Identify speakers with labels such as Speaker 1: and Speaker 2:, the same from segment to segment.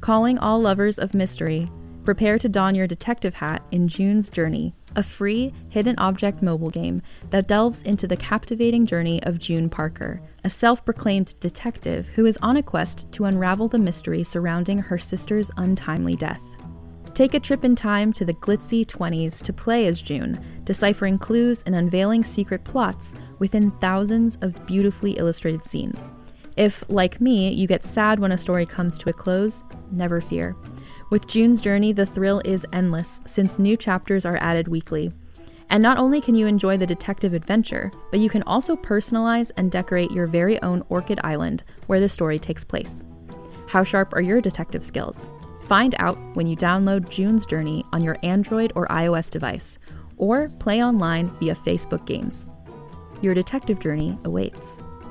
Speaker 1: Calling all lovers of mystery, prepare to don your detective hat in June's Journey, a free hidden object mobile game that delves into the captivating journey of June Parker, a self-proclaimed detective who is on a quest to unravel the mystery surrounding her sister's untimely death. Take a trip in time to the glitzy 20s to play as June, deciphering clues and unveiling secret plots within thousands of beautifully illustrated scenes. If, like me, you get sad when a story comes to a close, never fear. With June's Journey, the thrill is endless, since new chapters are added weekly. And not only can you enjoy the detective adventure, but you can also personalize and decorate your very own Orchid Island, where the story takes place. How sharp are your detective skills? Find out when you download June's Journey on your Android or iOS device, or play online via Facebook Games. Your detective journey awaits.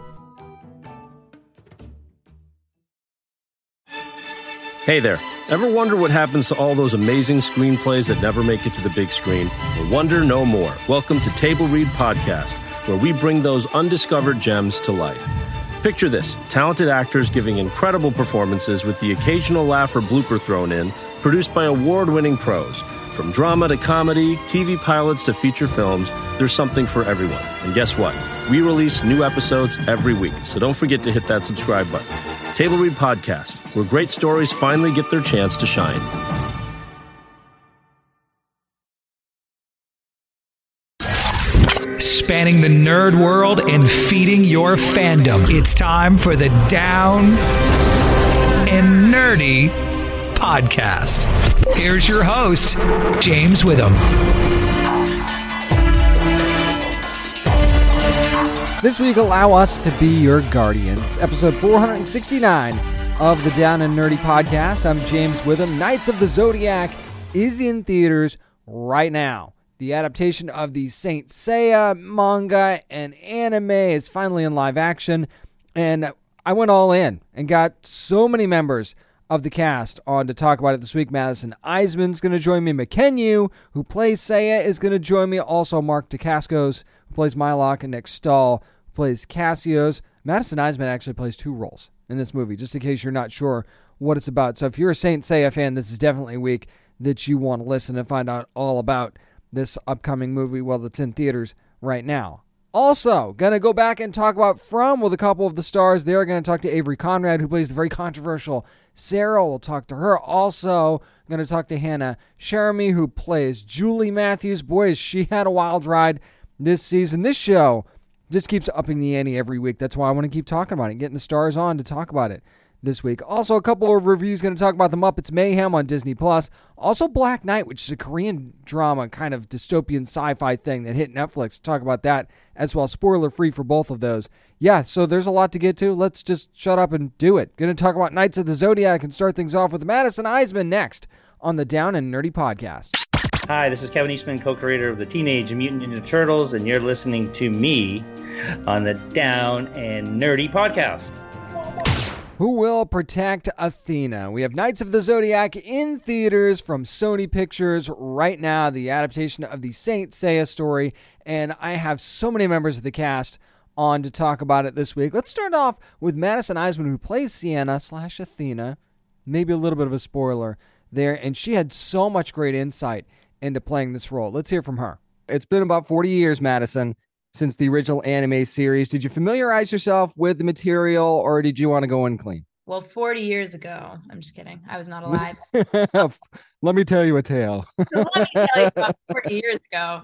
Speaker 2: Hey there. Ever wonder what happens to all those amazing screenplays that never make it to the big screen? Well, wonder no more. Welcome to Table Read Podcast, where we bring those undiscovered gems to life. Picture this, talented actors giving incredible performances with the occasional laugh or blooper thrown in, produced by award-winning pros. From drama to comedy, TV pilots to feature films, there's something for everyone. And guess what? We release new episodes every week, so don't forget to hit that subscribe button. Table Read Podcast, where great stories finally get their chance to shine.
Speaker 3: Spanning the nerd world and feeding your fandom. It's time for the Down and Nerdy Podcast. Here's your host, James Witham.
Speaker 4: This week, allow us to be your guardians. Episode 469 of the Down and Nerdy Podcast. I'm James Witham. Knights of the Zodiac is in theaters right now. The adaptation of the Saint Seiya manga and anime is finally in live action, and I went all in and got so many members of the cast on to talk about it this week. Madison Eisman's going to join me. McKenyu, who plays Seiya, is going to join me. Also, Mark Dacascos, who plays Mylock, and Nick Stahl, who plays Cassios. Madison Eisman actually plays two roles in this movie, just in case you're not sure what it's about. So if you're a Saint Seiya fan, this is definitely a week that you want to listen and find out all about this upcoming movie, well, it's in theaters right now. Also, going to go back and talk about From with a couple of the stars. They're going to talk to Avery Conrad, who plays the very controversial Sarah. We'll talk to her. Also, going to talk to Hannah Sheremy, who plays Julie Matthews. Boy, has she had a wild ride this season. This show just keeps upping the ante every week. That's why I want to keep talking about it, getting the stars on to talk about it this week. Also, a couple of reviews, going to talk about The Muppets Mayhem on Disney+. Also, Black Knight, which is a Korean drama, kind of dystopian sci-fi thing that hit Netflix. Talk about that as well. Spoiler-free for both of those. Yeah, so there's a lot to get to. Let's just shut up and do it. Going to talk about Knights of the Zodiac and start things off with Madison Eisman next on the Down and Nerdy Podcast.
Speaker 5: Hi, this is Kevin Eastman, co-creator of the Teenage Mutant Ninja Turtles, and you're listening to me on the Down and Nerdy Podcast.
Speaker 4: Who will protect Athena? We have Knights of the Zodiac in theaters from Sony Pictures right now, the adaptation of the Saint Seiya story, and I have so many members of the cast on to talk about it this week. Let's start off with Madison Eisman, who plays Sienna/Athena. Maybe a little bit of a spoiler there, and she had so much great insight into playing this role. Let's hear from her. It's been about 40 years, Madison, since the original anime series. Did you familiarize yourself with the material, or did you want to go in clean?
Speaker 6: Well, 40 years ago. I'm just kidding. I was not alive.
Speaker 4: Let me tell you a tale.
Speaker 6: Let me tell you about 40 years ago.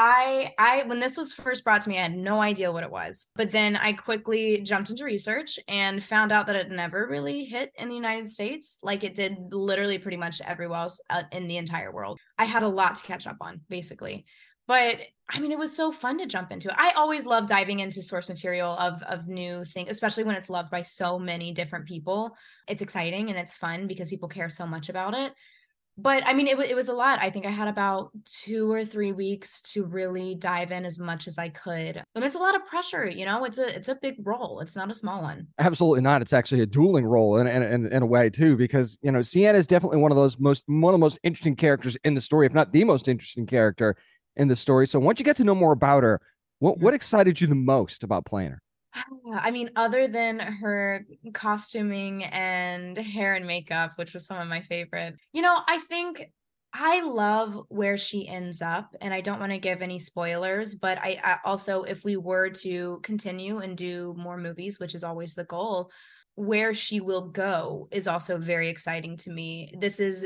Speaker 6: I when this was first brought to me, I had no idea what it was. But then I quickly jumped into research and found out that it never really hit in the United States like it did literally pretty much everywhere else in the entire world. I had a lot to catch up on, basically. But I mean, it was so fun to jump into it. I always love diving into source material of new things, especially when it's loved by so many different people. It's exciting and it's fun because people care so much about it. But I mean, it was a lot. I think I had about 2 or 3 weeks to really dive in as much as I could. And it's a lot of pressure, you know, it's a big role. It's not a small one.
Speaker 4: Absolutely not. It's actually a dueling role in a way too, because, you know, Sienna is definitely one of the most interesting characters in the story, if not the most interesting character in the story. So once you get to know more about her, what excited you the most about playing her?
Speaker 6: I mean, other than her costuming and hair and makeup, which was some of my favorite, I think I love where she ends up, and I don't want to give any spoilers, but I also, if we were to continue and do more movies, which is always the goal, where she will go is also very exciting to me. This is,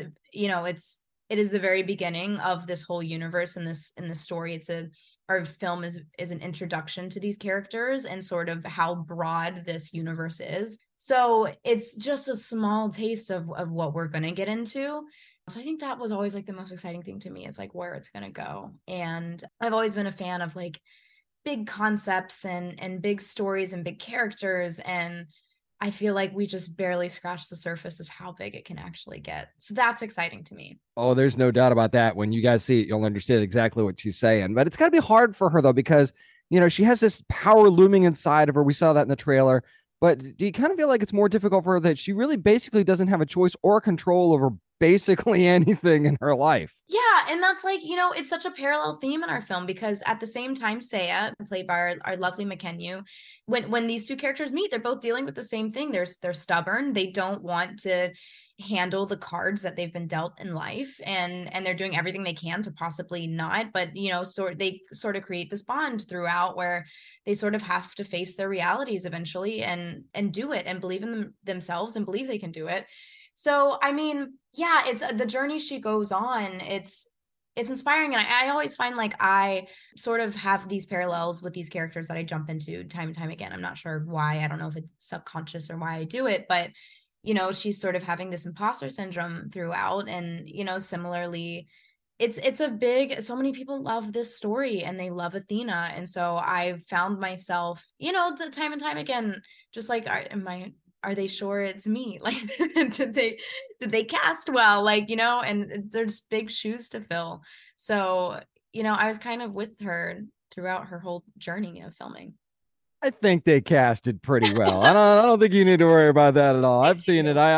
Speaker 6: it is the very beginning of this whole universe and this story. Our film is an introduction to these characters and sort of how broad this universe is. So it's just a small taste of what we're going to get into. So I think that was always like the most exciting thing to me, is like where it's going to go. And I've always been a fan of like big concepts and big stories and big characters. And I feel like we just barely scratched the surface of how big it can actually get. So that's exciting to me.
Speaker 4: Oh, there's no doubt about that. When you guys see it, you'll understand exactly what she's saying. But it's got to be hard for her, though, because, she has this power looming inside of her. We saw that in the trailer. But do you kind of feel like it's more difficult for her that she really basically doesn't have a choice or control over basically anything in her life?
Speaker 6: Yeah, and that's like, it's such a parallel theme in our film, because at the same time, Seiya, played by our lovely McKenyu, when these two characters meet, they're both dealing with the same thing. They're stubborn. They don't want to handle the cards that they've been dealt in life, and they're doing everything they can to possibly not, but they sort of create this bond throughout where they sort of have to face their realities eventually and do it and believe in themselves and believe they can do it. So, I mean, yeah, it's the journey she goes on. It's inspiring. And I always find like I sort of have these parallels with these characters that I jump into time and time again. I'm not sure why. I don't know if it's subconscious or why I do it, but, she's sort of having this imposter syndrome throughout. And, similarly, it's a big, so many people love this story and they love Athena. And so I've found myself, time and time again, just like, are they sure it's me? Like, did they cast well? Like, and there's big shoes to fill. So, I was kind of with her throughout her whole journey of filming.
Speaker 4: I think they casted pretty well. I don't think you need to worry about that at all. I've seen it.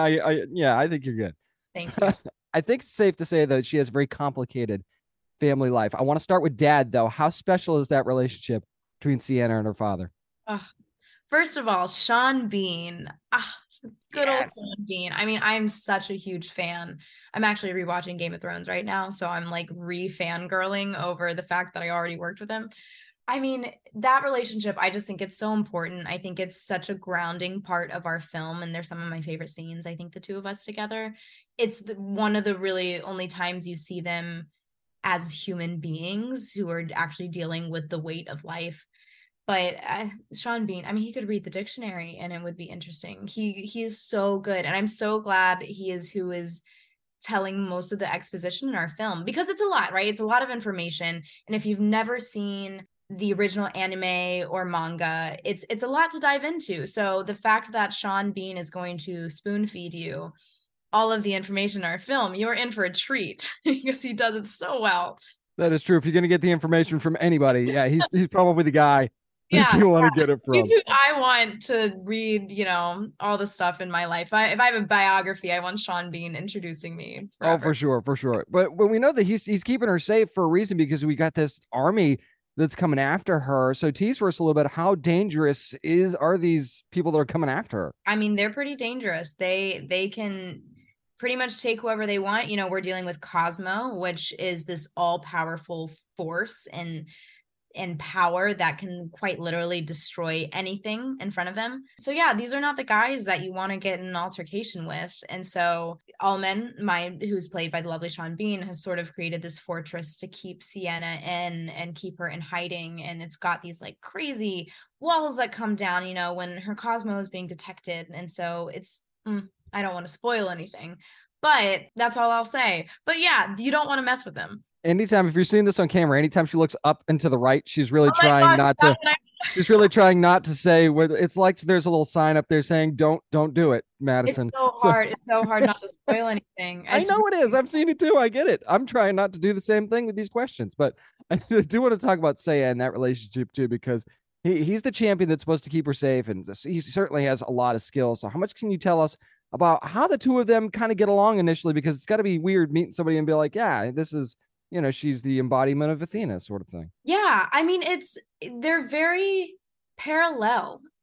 Speaker 4: I think you're good.
Speaker 6: Thank you.
Speaker 4: I think it's safe to say that she has a very complicated family life. I want to start with Dad, though. How special is that relationship between Sienna and her father?
Speaker 6: First of all, Sean Bean. Good old Sean Bean. I mean, I'm such a huge fan. I'm actually rewatching Game of Thrones right now, so I'm like fangirling over the fact that I already worked with him. I mean, that relationship, I just think it's so important. I think it's such a grounding part of our film, and they're some of my favorite scenes. I think the two of us together, it's one of the really only times you see them as human beings who are actually dealing with the weight of life. But Sean Bean, I mean, he could read the dictionary and it would be interesting. He is so good. And I'm so glad he is who is telling most of the exposition in our film, because it's a lot, right? It's a lot of information. And if you've never seen the original anime or manga, it's a lot to dive into. So the fact that Sean Bean is going to spoon feed you all of the information in our film, you're in for a treat because he does it so well.
Speaker 4: That is true. If you're going to get the information from anybody, yeah, he's probably the guy that you want to get it from.
Speaker 6: I want to read, all the stuff in my life. If I have a biography, I want Sean Bean introducing me. Forever.
Speaker 4: Oh, for sure. But when we know that he's keeping her safe for a reason, because we got this army that's coming after her. So tease for us a little bit, how dangerous are these people that are coming after her?
Speaker 6: I mean, they're pretty dangerous. They can pretty much take whoever they want. We're dealing with Cosmo, which is this all-powerful force and power that can quite literally destroy anything in front of them. So yeah, these are not the guys that you want to get in an altercation with. And so Almen, who's played by the lovely Sean Bean, has sort of created this fortress to keep Sienna in and keep her in hiding. And it's got these like crazy walls that come down, when her Cosmo is being detected. And so it's, I don't want to spoil anything, but that's all I'll say. But yeah, you don't want to mess with them.
Speaker 4: Anytime, if you're seeing this on camera, anytime she looks up and to the right, she's really trying not to say what it's like. There's a little sign up there saying, don't do it, Madison.
Speaker 6: It's so hard. It's so hard not to spoil anything.
Speaker 4: I know it is. I've seen it too. I get it. I'm trying not to do the same thing with these questions, but I do want to talk about Seiya and that relationship too, because he's the champion that's supposed to keep her safe. And he certainly has a lot of skills. So how much can you tell us about how the two of them kind of get along initially? Because it's got to be weird meeting somebody and be like, yeah, this is, she's the embodiment of Athena sort of thing.
Speaker 6: Yeah. I mean, they're very parallel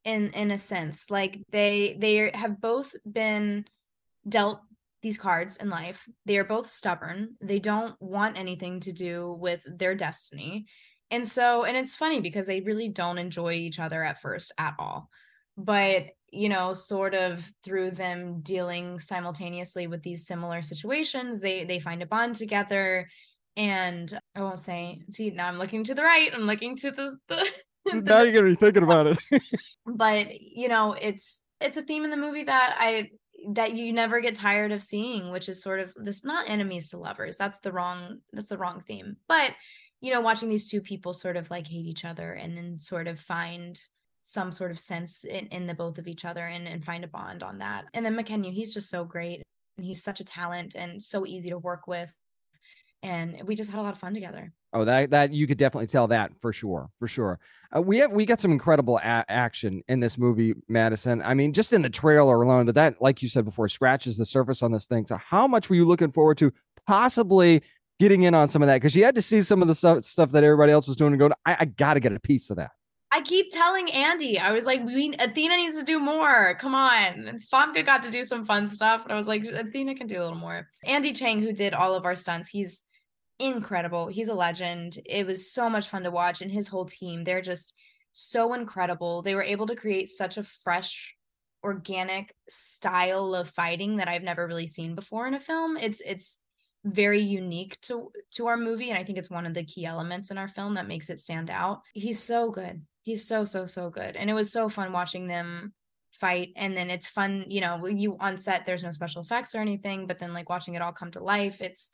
Speaker 6: in a sense. Like they have both been dealt these cards in life. They are both stubborn. They don't want anything to do with their destiny. And it's funny because they really don't enjoy each other at first at all. But, sort of through them dealing simultaneously with these similar situations, they find a bond together. And I won't say, see, now I'm looking to the right. I'm looking to the
Speaker 4: now you're going to be thinking about it.
Speaker 6: But, it's a theme in the movie that you never get tired of seeing, which is sort of this, not enemies to lovers. That's the wrong theme. But, watching these two people sort of like hate each other and then sort of find some sort of sense in the both of each other and find a bond on that. And then McKenna, he's just so great. And he's such a talent and so easy to work with. And we just had a lot of fun together.
Speaker 4: Oh, that you could definitely tell that for sure. We got some incredible action in this movie, Madison. I mean, just in the trailer alone, that, like you said before, scratches the surface on this thing. So how much were you looking forward to possibly getting in on some of that? Because you had to see some of the stuff that everybody else was doing and go, I got to get a piece of that.
Speaker 6: I keep telling Andy, I was like, Athena needs to do more. Come on. Famke got to do some fun stuff. And I was like, Athena can do a little more. Andy Chang, who did all of our stunts, he's incredible. He's a legend. It was so much fun to watch. And his whole team, they're just so incredible. They were able to create such a fresh, organic style of fighting that I've never really seen before in a film. It's very unique to our movie. And I think it's one of the key elements in our film that makes it stand out. He's so good. He's so good. And it was so fun watching them fight. And then it's fun, you on set, there's no special effects or anything, but then like watching it all come to life, it's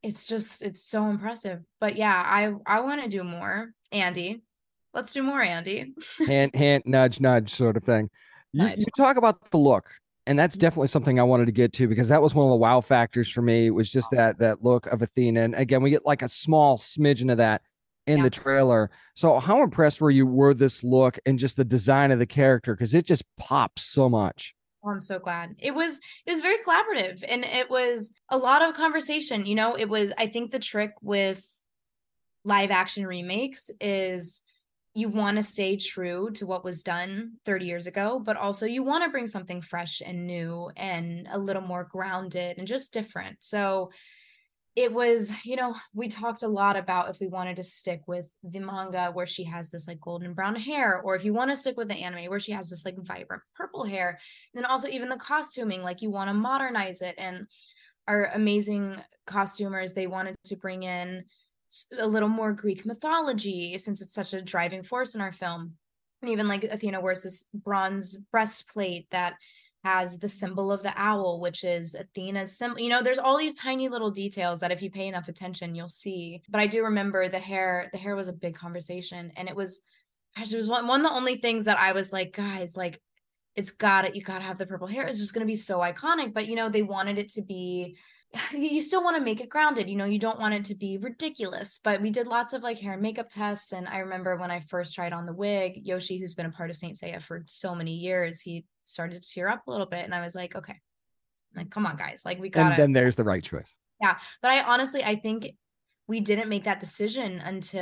Speaker 6: so impressive. But yeah, I want to do more. Andy, let's do more, Andy. hand,
Speaker 4: nudge sort of thing. You talk about the look. And that's definitely something I wanted to get to, because that was one of the wow factors for me, was just that look of Athena. And again, we get like a small smidgen of that in the trailer. So how impressed were you with this look and just the design of the character? Because it just pops so much.
Speaker 6: Oh, I'm so glad. It was very collaborative, and it was a lot of conversation. I think the trick with live action remakes is you want to stay true to what was done 30 years ago, but also you want to bring something fresh and new and a little more grounded and just different. So it was, we talked a lot about if we wanted to stick with the manga where she has this like golden brown hair, or if you want to stick with the anime where she has this like vibrant purple hair. And then also even the costuming, like you want to modernize it. And our amazing costumers, they wanted to bring in a little more Greek mythology, since it's such a driving force in our film. And even like Athena wears this bronze breastplate that has the symbol of the owl, which is Athena's symbol. There's all these tiny little details that if you pay enough attention, you'll see. But I do remember the hair was a big conversation. And it was one of the only things that I was like, guys, like you gotta have the purple hair. It's just going to be so iconic. But, they wanted it to be, you still want to make it grounded. You don't want it to be ridiculous, but we did lots of like hair and makeup tests. And I remember when I first tried on the wig, Yoshi, who's been a part of Saint Seiya for so many years, he started to tear up a little bit. And I was like, okay, like, come on guys, like we gotta.
Speaker 4: And then there's the right choice.
Speaker 6: Yeah. But I think we didn't make that decision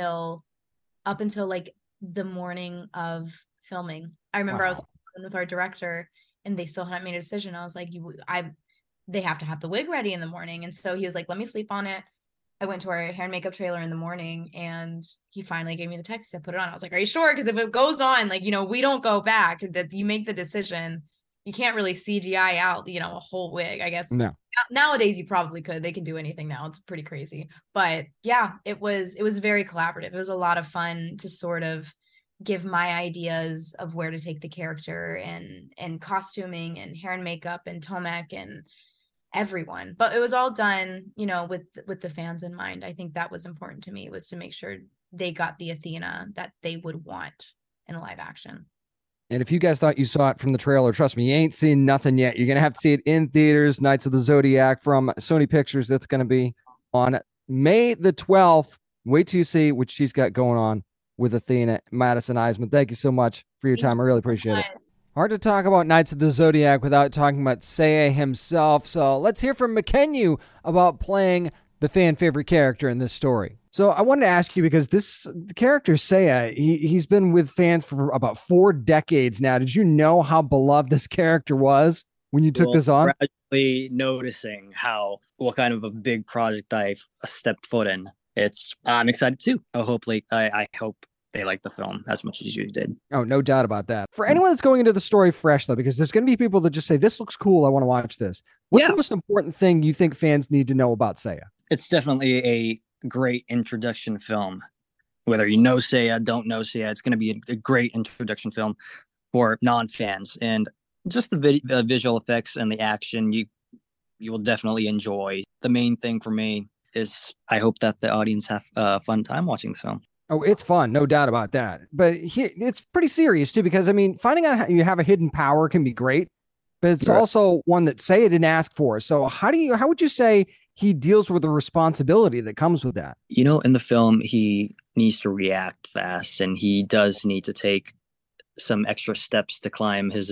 Speaker 6: up until like the morning of filming. I remember I was with our director and they still hadn't made a decision. I was like, they have to have the wig ready in the morning. And so he was like, let me sleep on it. I went to our hair and makeup trailer in the morning and he finally gave me the text. He said, put it on. I was like, are you sure? Because if it goes on, like, we don't go back, that you make the decision. You can't really CGI out, a whole wig, I guess.
Speaker 4: No.
Speaker 6: Nowadays you probably could. They can do anything now. It's pretty crazy. But yeah, it was very collaborative. It was a lot of fun to sort of give my ideas of where to take the character and costuming and hair and makeup and Tomek and everyone. But it was all done, with the fans in mind. I think that was important to me, was to make sure they got the Athena that they would want in a live action.
Speaker 4: And if you guys thought you saw it from the trailer, trust me, you ain't seen nothing yet. You're going to have to see it in theaters. Knights of the Zodiac from Sony Pictures. That's going to be on May the 12th. Wait till you see what she's got going on with Athena. Madison Iseman, thank you so much for your time. I really appreciate it. Hard to talk about Knights of the Zodiac without talking about Seiya himself. So let's hear from McKenna about playing the fan favorite character in this story. So I wanted to ask you, because this character Seiya, he's been with fans for about 4 decades now. Did you know how beloved this character was when you took this on?
Speaker 7: Gradually noticing what kind of a big project I've stepped foot in. I'm excited too. I hope they like the film as much as you did.
Speaker 4: Oh, no doubt about that. For anyone that's going into the story fresh, though, because there's going to be people that just say, this looks cool, I want to watch this. What's the most important thing you think fans need to know about Seiya?
Speaker 7: It's definitely a great introduction film. Whether you know Seiya, don't know Seiya, it's going to be a great introduction film for non-fans. And just the visual effects and the action, you will definitely enjoy. The main thing for me is I hope that the audience have a fun time watching this film.
Speaker 4: Oh, it's fun, no doubt about that. But it's pretty serious too, because I mean, finding out how you have a hidden power can be great, but it's also one that Seiya didn't ask for. So how would you say he deals with the responsibility that comes with that?
Speaker 7: In the film, he needs to react fast, and he does need to take some extra steps to climb his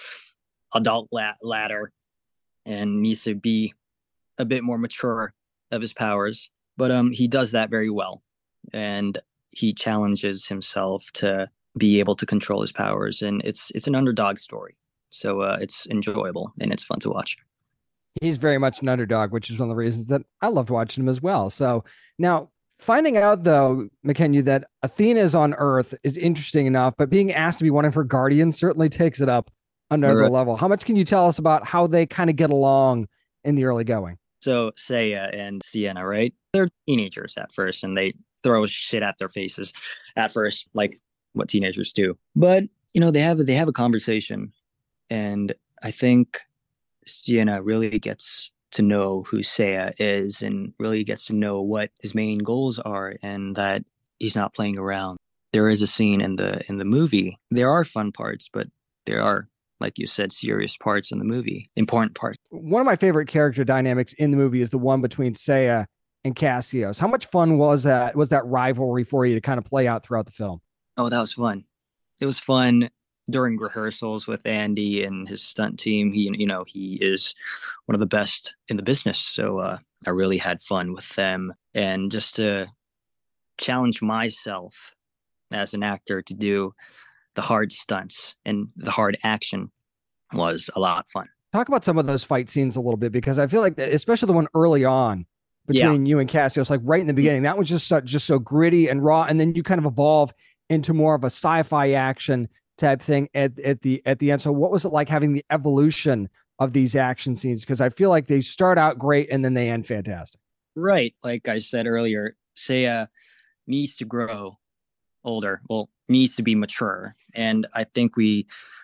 Speaker 7: adult ladder, and needs to be a bit more mature of his powers. But he does that very well, and he challenges himself to be able to control his powers, and it's an underdog story. So it's enjoyable and it's fun to watch.
Speaker 4: He's very much an underdog, which is one of the reasons that I loved watching him as well. So now, finding out, though, Mackenzie, that Athena is on Earth is interesting enough, but being asked to be one of her guardians certainly takes it up another level. How much can you tell us about how they kind of get along in the early going?
Speaker 7: So Seiya and Sienna, right? They're teenagers at first, and they throw shit at their faces at first, like what teenagers do. But they have a conversation, and I think Sienna really gets to know who Seiya is, and really gets to know what his main goals are, and that he's not playing around. There is a scene in the movie. There are fun parts, but there are, like you said, serious parts in the movie, important parts.
Speaker 4: One of my favorite character dynamics in the movie is the one between Seiya and Cassius. How much fun was that rivalry for you to kind of play out throughout the film?
Speaker 7: Oh, that was fun. It was fun during rehearsals with Andy and his stunt team. He is one of the best in the business. So I really had fun with them, and just to challenge myself as an actor to do the hard stunts and the hard action was a lot of fun.
Speaker 4: Talk about some of those fight scenes a little bit, because I feel like, especially the one early on between you and Cassius, like right in the beginning, that was just so gritty and raw. And then you kind of evolve into more of a sci-fi action type thing at the end. So what was it like having the evolution of these action scenes? Because I feel like they start out great and then they end fantastic.
Speaker 7: Right. Like I said earlier, Seiya needs to grow older. Well, needs to be mature. And I think we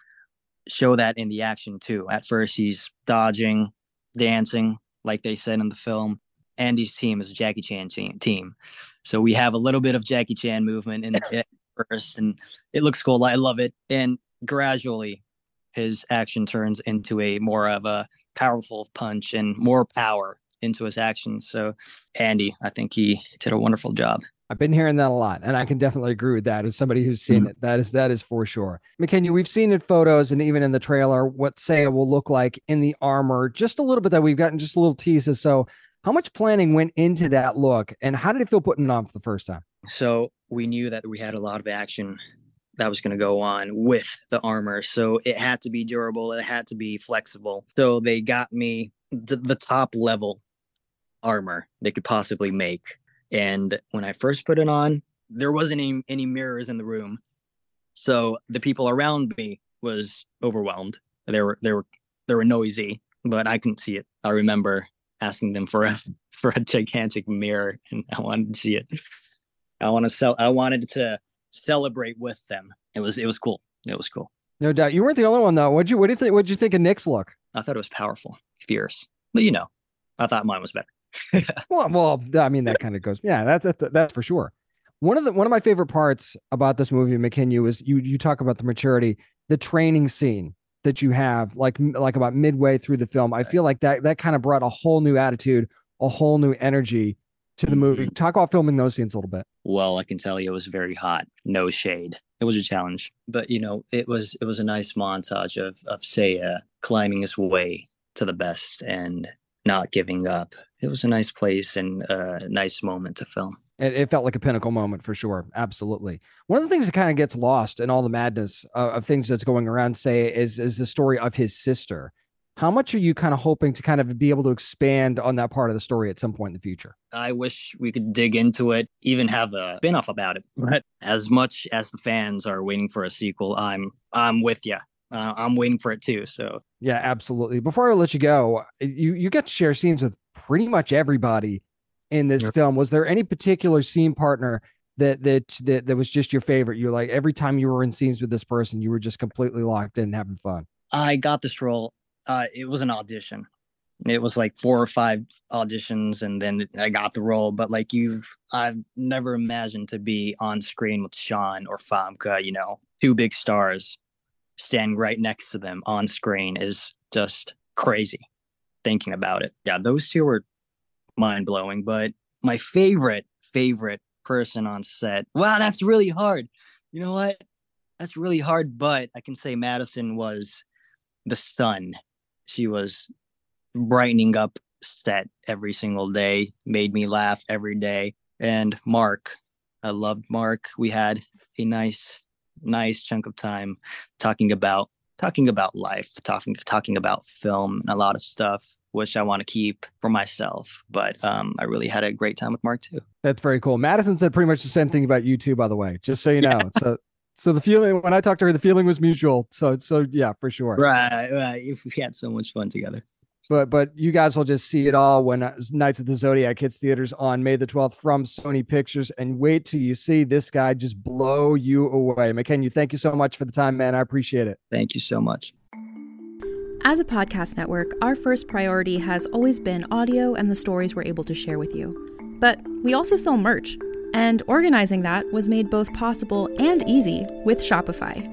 Speaker 7: show that in the action too. At first, he's dodging, dancing, like they said in the film. Andy's team is a Jackie Chan team. So we have a little bit of Jackie Chan movement in the first, and it looks cool. I love it. And gradually, his action turns into a more of a powerful punch and more power into his actions. So Andy, I think he did a wonderful job.
Speaker 4: I've been hearing that a lot, and I can definitely agree with that as somebody who's seen it. That is for sure. Mackenzie, we've seen in photos and even in the trailer what Seiya will look like in the armor, just a little bit that we've gotten just a little teases. So how much planning went into that look, and how did it feel putting it on for the first time?
Speaker 7: So we knew that we had a lot of action that was going to go on with the armor. So it had to be durable. It had to be flexible. So they got me the top level armor they could possibly make. And when I first put it on, there wasn't any mirrors in the room. So the people around me was overwhelmed. They were noisy, but I couldn't see it. I remember asking them for a gigantic mirror, and I wanted to see it. I wanted to celebrate with them. It was cool. It was cool.
Speaker 4: No doubt. You weren't the only one though. What do you think? What'd you think of Nick's look?
Speaker 7: I thought it was powerful, fierce, but I thought mine was better.
Speaker 4: well, I mean, that kind of goes. Yeah, that's for sure. One of my favorite parts about this movie, Mackenzie, was you talk about the maturity, the training scene that you have, like about midway through the film. I feel like that kind of brought a whole new attitude, a whole new energy to the movie. Talk about filming those scenes a little bit.
Speaker 7: Well, I can tell you it was very hot. No shade. It was a challenge, but it was a nice montage of Seiya climbing his way to the best and not giving up. It was a nice place and a nice moment to film.
Speaker 4: It felt like a pinnacle moment for sure. Absolutely. One of the things that kind of gets lost in all the madness of things that's going around, say, is the story of his sister. How much are you kind of hoping to kind of be able to expand on that part of the story at some point in the future?
Speaker 7: I wish we could dig into it, even have a spin-off about it. But as much as the fans are waiting for a sequel, I'm with you. I'm waiting for it too. So
Speaker 4: yeah, absolutely. Before I let you go, you got to share scenes with pretty much everybody in this film. Was there any particular scene partner that was just your favorite? You're like, every time you were in scenes with this person, you were just completely locked in, having fun.
Speaker 7: I got this role. It was an audition. It was like 4 or 5 auditions, and then I got the role. But like I've never imagined to be on screen with Sean or Famke. 2 big stars standing right next to them on screen is just crazy. Thinking about it, yeah, those 2 were mind blowing. But my favorite person on set. Wow, that's really hard. You know what? That's really hard. But I can say Madison was the sun. She was brightening up set every single day, made me laugh every day. And Mark, I loved Mark. We had a nice chunk of time talking about life, talking about film and a lot of stuff, which I want to keep for myself. But I really had a great time with Mark too.
Speaker 4: That's very cool. Madison said pretty much the same thing about you too, by the way, just so you know. So the feeling, when I talked to her, the feeling was mutual. So yeah, for sure.
Speaker 7: Right. We had so much fun together.
Speaker 4: But you guys will just see it all when Knights of the Zodiac hits theaters on May the 12th from Sony Pictures. And wait till you see this guy just blow you away. Mackenzie, thank you so much for the time, man. I appreciate it.
Speaker 7: Thank you so much.
Speaker 1: As a podcast network, our first priority has always been audio and the stories we're able to share with you. But we also sell merch, and organizing that was made both possible and easy with Shopify.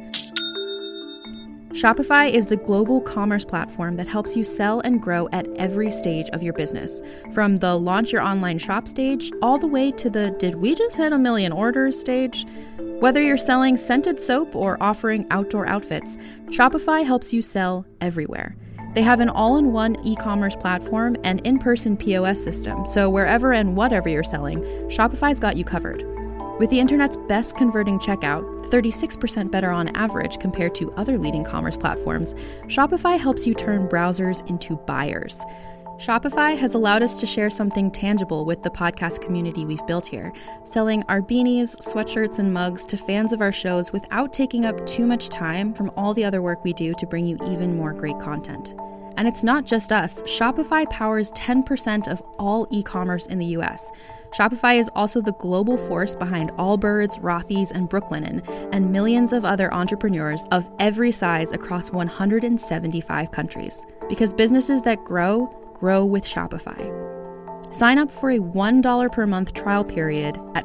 Speaker 1: Shopify is the global commerce platform that helps you sell and grow at every stage of your business, from the launch your online shop stage all the way to the did we just hit 1 million orders stage. Whether you're selling scented soap or offering outdoor outfits, Shopify helps you sell everywhere. They have an all-in-one e-commerce platform and in-person POS system, so wherever and whatever you're selling, Shopify's got you covered. With the internet's best converting checkout, 36% better on average compared to other leading commerce platforms, Shopify helps you turn browsers into buyers. Shopify has allowed us to share something tangible with the podcast community we've built here, selling our beanies, sweatshirts, and mugs to fans of our shows without taking up too much time from all the other work we do to bring you even more great content. And it's not just us. Shopify powers 10% of all e-commerce in the US. Shopify is also the global force behind Allbirds, Rothy's, and Brooklinen, and millions of other entrepreneurs of every size across 175 countries. Because businesses that grow with Shopify. Sign up for a $1 per month trial period at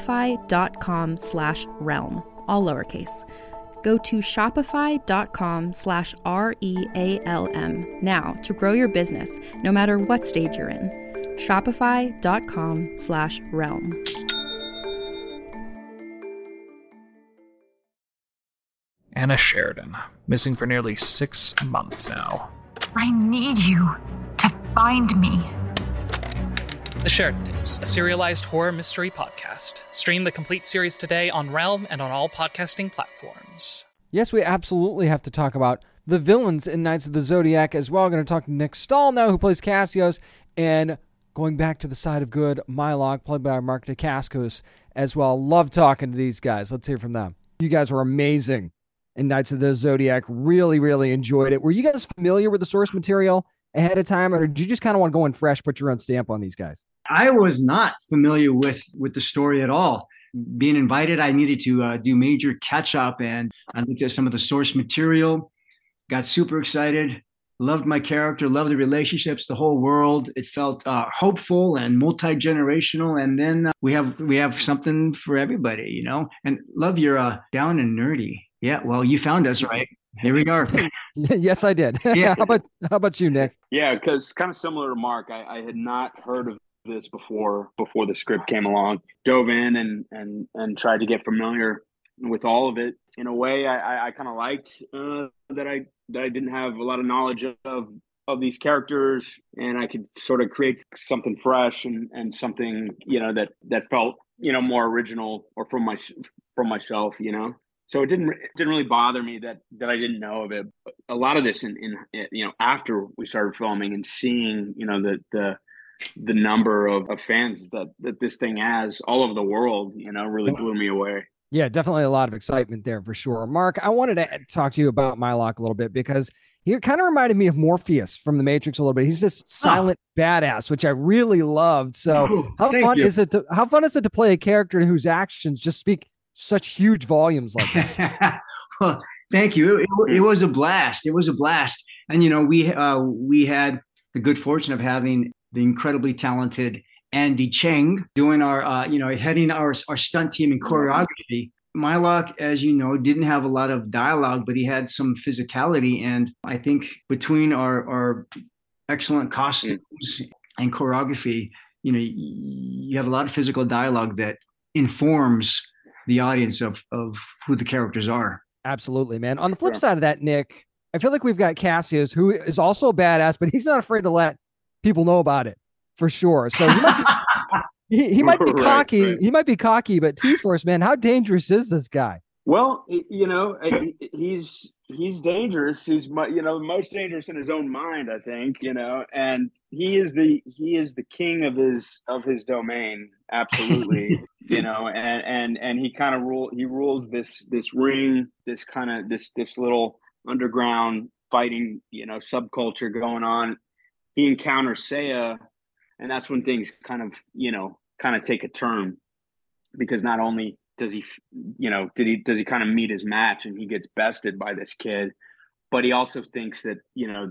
Speaker 1: shopify.com/realm, all lowercase. Go to shopify.com/REALM now to grow your business, no matter what stage you're in. Shopify.com/realm.
Speaker 3: Anna Sheridan, missing for nearly 6 months now.
Speaker 8: I need you to find me.
Speaker 9: The Sheridan Tapes, a serialized horror mystery podcast. Stream the complete series today on Realm and on all podcasting platforms.
Speaker 4: Yes, we absolutely have to talk about the villains in Knights of the Zodiac as well. I'm going to talk to Nick Stahl now, who plays Cassius, and going back to the side of good, Mylog, played by Mark Dacascos as well. Love talking to these guys. Let's hear from them. You guys were amazing in Knights of the Zodiac. Really, really enjoyed it. Were you guys familiar with the source material ahead of time, or did you just kind of want to go in fresh, put your own stamp on these guys?
Speaker 10: I was not familiar with the story at all. Being invited, I needed to do major catch up, and I looked at some of the source material, got super excited, loved my character, loved the relationships, the whole world. It felt hopeful and multi-generational. And then we have something for everybody, you know, and love your down and nerdy. Yeah, well, you found us, right? Here we are.
Speaker 4: Yes, I did.
Speaker 10: Yeah.
Speaker 4: How about you, Nick?
Speaker 11: Yeah, because kind of similar to Mark, I had not heard of this before the script came along. Dove in and tried to get familiar with all of it. In a way, I kind of liked that I didn't have a lot of knowledge of of these characters, and I could sort of create something fresh and something, that felt, more original or from myself, So it didn't really bother me that I didn't know of it. But a lot of this in after we started filming and seeing, the number of fans that this thing has all over the world, really blew me away.
Speaker 4: Yeah, definitely a lot of excitement there for sure. Mark, I wanted to talk to you about Mylok a little bit because he kind of reminded me of Morpheus from The Matrix a little bit. He's this silent badass, which I really loved. So how fun is it to play a character whose actions just speak such huge volumes like that?
Speaker 10: Well, thank you. It was a blast. It was a blast. And, we had the good fortune of having the incredibly talented Andy Cheng doing our, heading our stunt team in choreography. Mylok, as you know, didn't have a lot of dialogue, but he had some physicality. And I think between our excellent costumes and choreography, you have a lot of physical dialogue that informs the audience of who the characters are.
Speaker 4: Absolutely, man. On the flip side of that, Nick, I feel like we've got Cassius, who is also a badass, but he's not afraid to let people know about it for sure. So he might be cocky. Right. He might be cocky, but T-Force, man, how dangerous is this guy?
Speaker 11: Well, he's dangerous. He's most dangerous in his own mind, I think. And he is the king of his domain. Absolutely. And he kind of rules this ring, this little underground fighting, subculture going on. He encounters Seiya, and that's when things kind of take a turn, because not only does he kind of meet his match and he gets bested by this kid, but he also thinks that,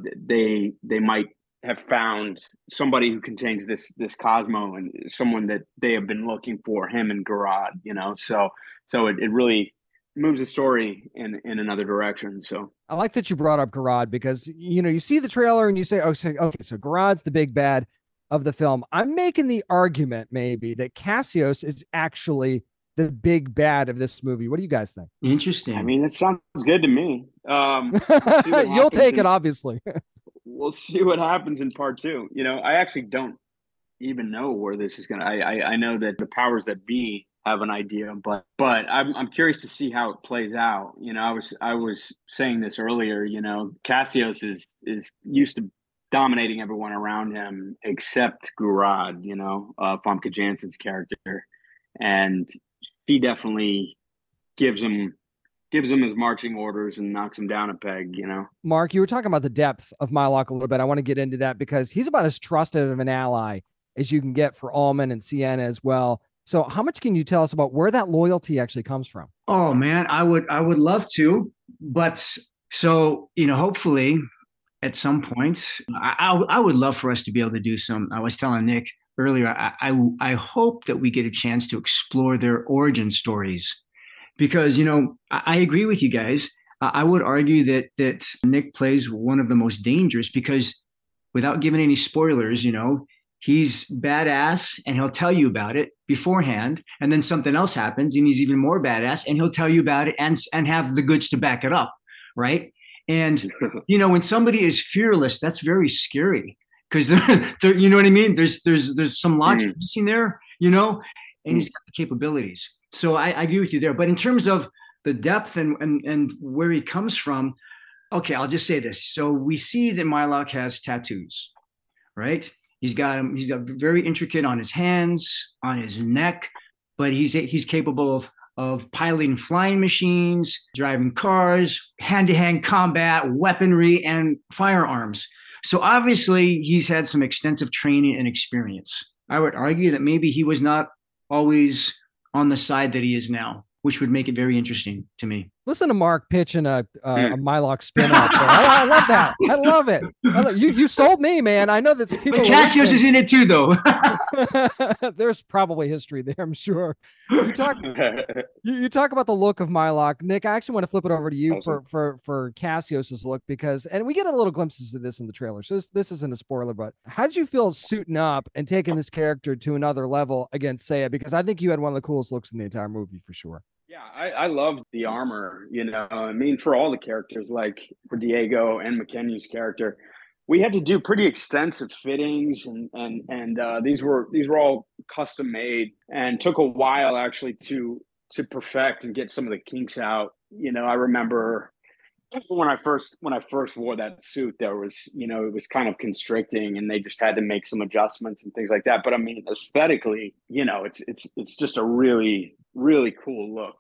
Speaker 11: they might have found somebody who contains this Cosmo, and someone that they have been looking for, him and Garad, so it really moves the story in another direction. So
Speaker 4: I like that you brought up Garad, because you see the trailer and you say, okay, so Garad's the big bad of the film. I'm making the argument maybe that Cassius is actually the big bad of this movie. What do you guys think?
Speaker 10: Interesting.
Speaker 11: I mean, it sounds good to me.
Speaker 4: You'll take it, obviously.
Speaker 11: We'll see what happens in part 2. I actually don't even know where this is going to. I know that the powers that be have an idea, but I'm curious to see how it plays out. I was saying this earlier. Cassius is used to dominating everyone around him except Garad. Famke Janssen's character, and he definitely gives him his marching orders and knocks him down a peg.
Speaker 4: Mark, you were talking about the depth of Mylok a little bit. I want to get into that because he's about as trusted of an ally as you can get for Ullman and Sienna as well. So how much can you tell us about where that loyalty actually comes from?
Speaker 10: Oh man, I would love to, but so, hopefully at some point, I would love for us to be able to do some. I was telling Nick earlier, I hope that we get a chance to explore their origin stories, because, I agree with you guys. I would argue that Nick plays one of the most dangerous, because without giving any spoilers, he's badass and he'll tell you about it beforehand. And then something else happens and he's even more badass and he'll tell you about it and have the goods to back it up. Right. And, when somebody is fearless, that's very scary, because they're, you know what I mean? There's some logic missing there, and he's got the capabilities. So I agree with you there. But in terms of the depth and where he comes from, okay, I'll just say this. So we see that Mylok has tattoos, right? He's got very intricate on his hands, on his neck, but he's capable of piloting flying machines, driving cars, hand-to-hand combat, weaponry, and firearms. So obviously he's had some extensive training and experience. I would argue that maybe he was not always on the side that he is now, which would make it very interesting to me.
Speaker 4: Listen to Mark pitching a Mylok spin-off. I love that. I love it. You sold me, man. I know that people.
Speaker 10: But Cassius is in it too, though.
Speaker 4: There's probably history there, I'm sure. You talk about the look of Mylok, Nick. I actually want to flip it over to you for Cassius's look, because, and we get a little glimpses of this in the trailer, so this isn't a spoiler. But how did you feel suiting up and taking this character to another level against Seiya? Because I think you had one of the coolest looks in the entire movie for sure.
Speaker 11: Yeah, I loved the armor, I mean, for all the characters, like for Diego and McKenny's character, we had to do pretty extensive fittings, and these were all custom made, and took a while actually to perfect and get some of the kinks out. I remember when I first wore that suit, there was, it was kind of constricting, and they just had to make some adjustments and things like that. But I mean, aesthetically, it's just a really, really cool look,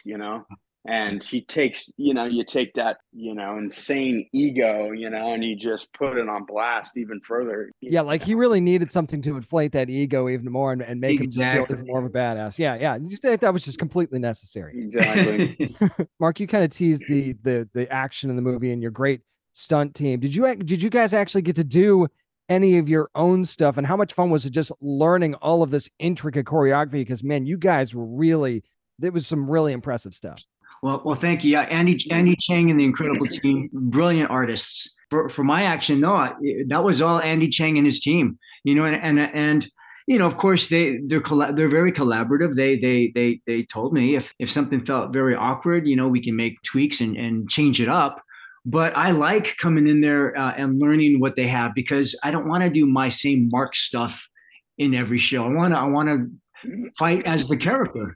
Speaker 11: And he takes, you take that, insane ego, and you just put it on blast even further.
Speaker 4: Yeah, like he really needed something to inflate that ego even more and make him feel even more of a badass. Yeah. That was just completely necessary.
Speaker 11: Exactly.
Speaker 4: Mark, you kind of teased the action in the movie and your great stunt team. Did you guys actually get to do any of your own stuff? And how much fun was it just learning all of this intricate choreography? Because, man, you guys were there was some really impressive stuff.
Speaker 10: Well, thank you. Yeah, Andy Chang and the incredible team, brilliant artists. For my action, no, that was all Andy Chang and his team. And of course they're very collaborative. They told me if something felt very awkward, we can make tweaks and change it up. But I like coming in there and learning what they have, because I don't want to do my same Mark stuff in every show. I want to fight as the character,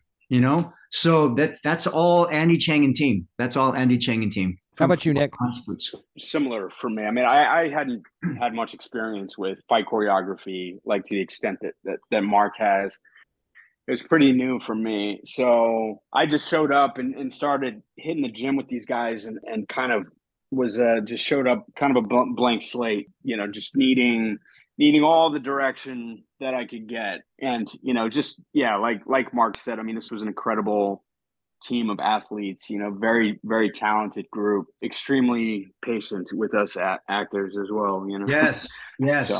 Speaker 10: So that's all Andy Chang and team. That's all Andy Chang and team.
Speaker 4: How about you, Nick?
Speaker 11: Similar for me. I mean, I hadn't had much experience with fight choreography, like to the extent that Mark has. It was pretty new for me. So I just showed up and started hitting the gym with these guys, and kind of was just showed up kind of a blank slate, just needing all the direction that I could get. And, like Mark said, I mean, this was an incredible team of athletes, very, very talented group, extremely patient with us actors as well,
Speaker 10: Yes. So,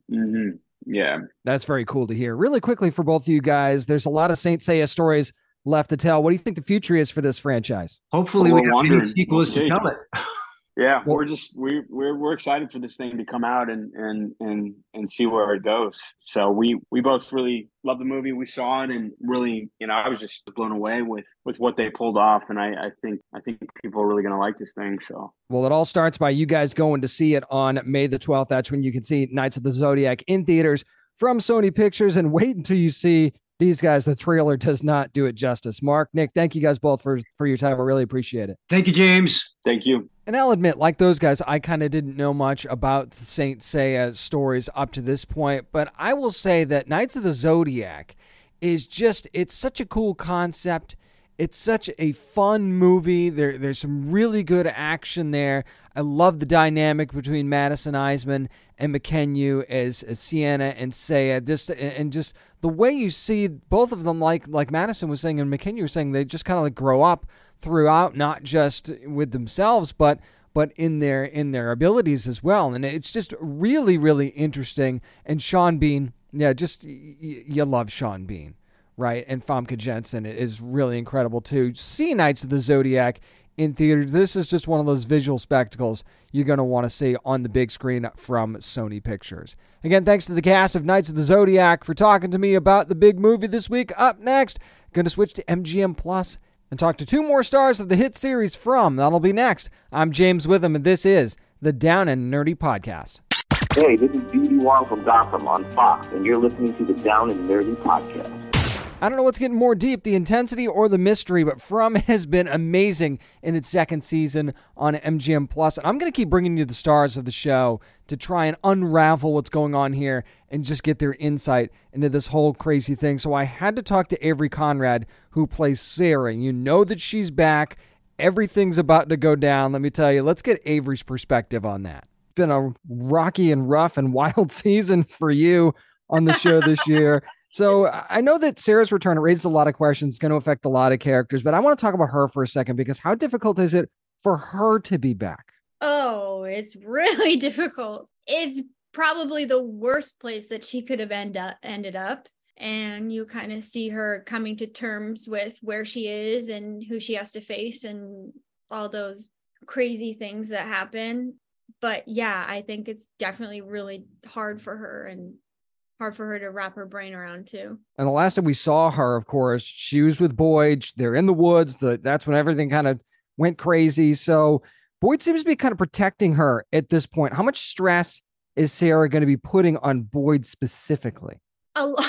Speaker 11: yeah.
Speaker 4: That's very cool to hear. Really quickly for both of you guys, there's a lot of Saint Seiya stories left to tell. What do you think the future is for this franchise?
Speaker 10: Hopefully we have many sequels to tell it.
Speaker 11: Yeah, we're excited for this thing to come out and see where it goes. So we both really love the movie. We saw it, and really, I was just blown away with what they pulled off. And I think people are really going to like this thing. So,
Speaker 4: well, it all starts by you guys going to see it on May the 12th. That's when you can see Knights of the Zodiac in theaters from Sony Pictures. And wait until you see these guys. The trailer does not do it justice. Mark, Nick, thank you guys both for your time. I really appreciate it.
Speaker 10: Thank you, James.
Speaker 11: Thank you.
Speaker 4: And I'll admit, like those guys, I kind of didn't know much about the Saint Seiya stories up to this point, but I will say that Knights of the Zodiac is it's such a cool concept. It's such a fun movie. There's some really good action there. I love the dynamic between Madison Eisman and McKenna as Sienna and Seiya. Just the way you see both of them, like Madison was saying and McKenna was saying, they just kind of grow up throughout, not just with themselves, but in their abilities as well. And it's just really, really interesting. And Sean Bean, you love Sean Bean, right? And Famke Janssen is really incredible too. See Knights of the Zodiac in theaters. This is just one of those visual spectacles you're going to want to see on the big screen from Sony Pictures. Again, thanks to the cast of Knights of the Zodiac for talking to me about the big movie this week. Up next, going to switch to MGM Plus and talk to two more stars of the hit series From. That'll be next. I'm James Witham, and this is the Down and Nerdy Podcast.
Speaker 12: Hey, this is BD Wong from Gotham on Fox, and you're listening to the Down and Nerdy Podcast.
Speaker 4: I don't know what's getting more deep, the intensity or the mystery, but From has been amazing in its second season on MGM Plus. And I'm going to keep bringing you the stars of the show to try and unravel what's going on here and just get their insight into this whole crazy thing. So I had to talk to Avery Conrad, who plays Sarah. You know that she's back. Everything's about to go down. Let me tell you, let's get Avery's perspective on that. It's been a rocky and rough and wild season for you on the show this year. So I know that Sarah's return raises a lot of questions, going to affect a lot of characters, but I want to talk about her for a second, because how difficult is it for her to be back?
Speaker 13: Oh, it's really difficult. It's probably the worst place that she could have ended up. And you kind of see her coming to terms with where she is and who she has to face and all those crazy things that happen. But yeah, I think it's definitely really hard for her and hard for her to wrap her brain around too.
Speaker 4: And the last time we saw her, of course, she was with Boyd. They're in the woods. That's when everything kind of went crazy. So Boyd seems to be kind of protecting her at this point. How much stress is Sarah going to be putting on Boyd specifically?
Speaker 13: A lot.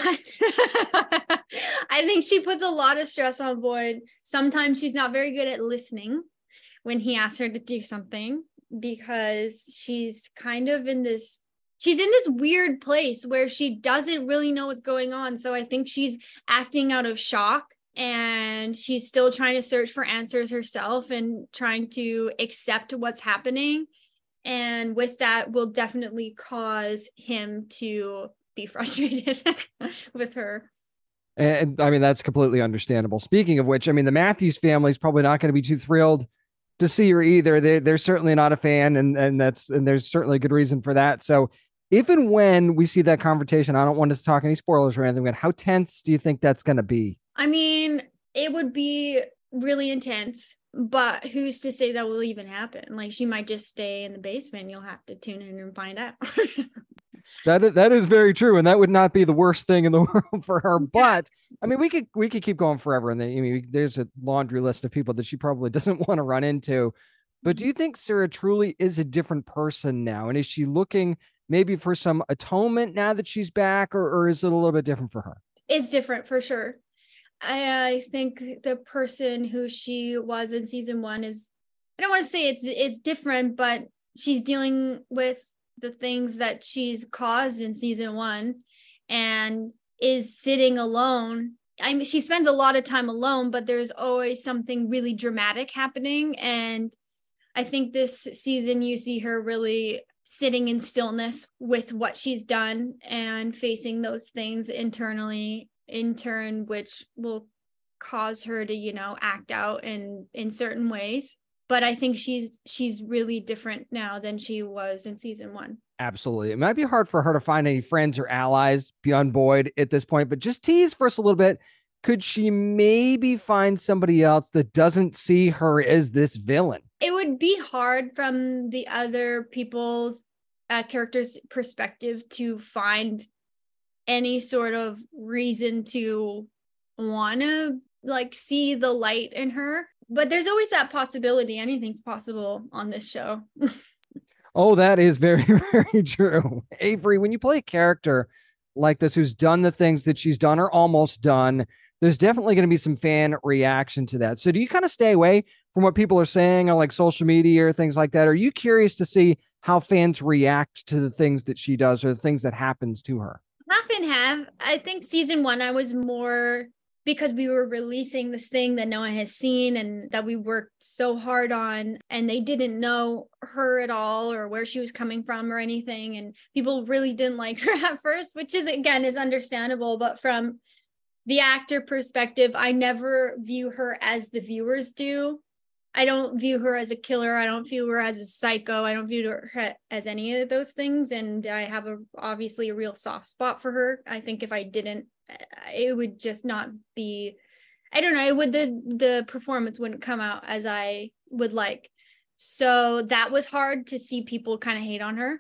Speaker 13: I think she puts a lot of stress on Boyd. Sometimes she's not very good at listening when he asks her to do something, because she's kind of in this weird place where she doesn't really know what's going on. So I think she's acting out of shock, and she's still trying to search for answers herself and trying to accept what's happening. And with that will definitely cause him to be frustrated with her.
Speaker 4: And I mean, that's completely understandable. Speaking of which, I mean, the Matthews family is probably not going to be too thrilled to see her either. They're certainly not a fan, and there's certainly a good reason for that. So if and when we see that confrontation, I don't want to talk any spoilers or anything, but how tense do you think that's going to be?
Speaker 13: I mean, it would be really intense, but who's to say that will even happen? Like, she might just stay in the basement. You'll have to tune in and find out.
Speaker 4: That is very true, and that would not be the worst thing in the world for her. But I mean, we could keep going forever, and there's a laundry list of people that she probably doesn't want to run into. But do you think Sarah truly is a different person now, and is she looking maybe for some atonement now that she's back, or is it a little bit different for her?
Speaker 13: It's different for sure. I think the person who she was in season 1 is, I don't want to say it's different, but she's dealing with the things that she's caused in season 1 and is sitting alone. I mean, she spends a lot of time alone, but there's always something really dramatic happening. And I think this season you see her really sitting in stillness with what she's done and facing those things internally in turn, which will cause her to, act out in certain ways. But I think she's really different now than she was in season 1.
Speaker 4: Absolutely. It might be hard for her to find any friends or allies beyond Boyd at this point, but just tease for us a little bit. Could she maybe find somebody else that doesn't see her as this villain?
Speaker 13: It would be hard from the other people's characters' perspective to find any sort of reason to want to see the light in her. But there's always that possibility. Anything's possible on this show.
Speaker 4: Oh, that is very, very true. Avery, when you play a character like this who's done the things that she's done or almost done, there's definitely going to be some fan reaction to that. So do you kind of stay away from what people are saying on social media or things like that? Are you curious to see how fans react to the things that she does or the things that happens to her?
Speaker 13: Half and half. I think season 1, I was more, because we were releasing this thing that no one has seen and that we worked so hard on, and they didn't know her at all or where she was coming from or anything. And people really didn't like her at first, which is understandable. But from the actor perspective, I never view her as the viewers do. I don't view her as a killer. I don't view her as a psycho. I don't view her as any of those things. And I have obviously a real soft spot for her. I think if I didn't, it would just not be, I don't know, the performance wouldn't come out as I would like. So that was hard to see people kind of hate on her.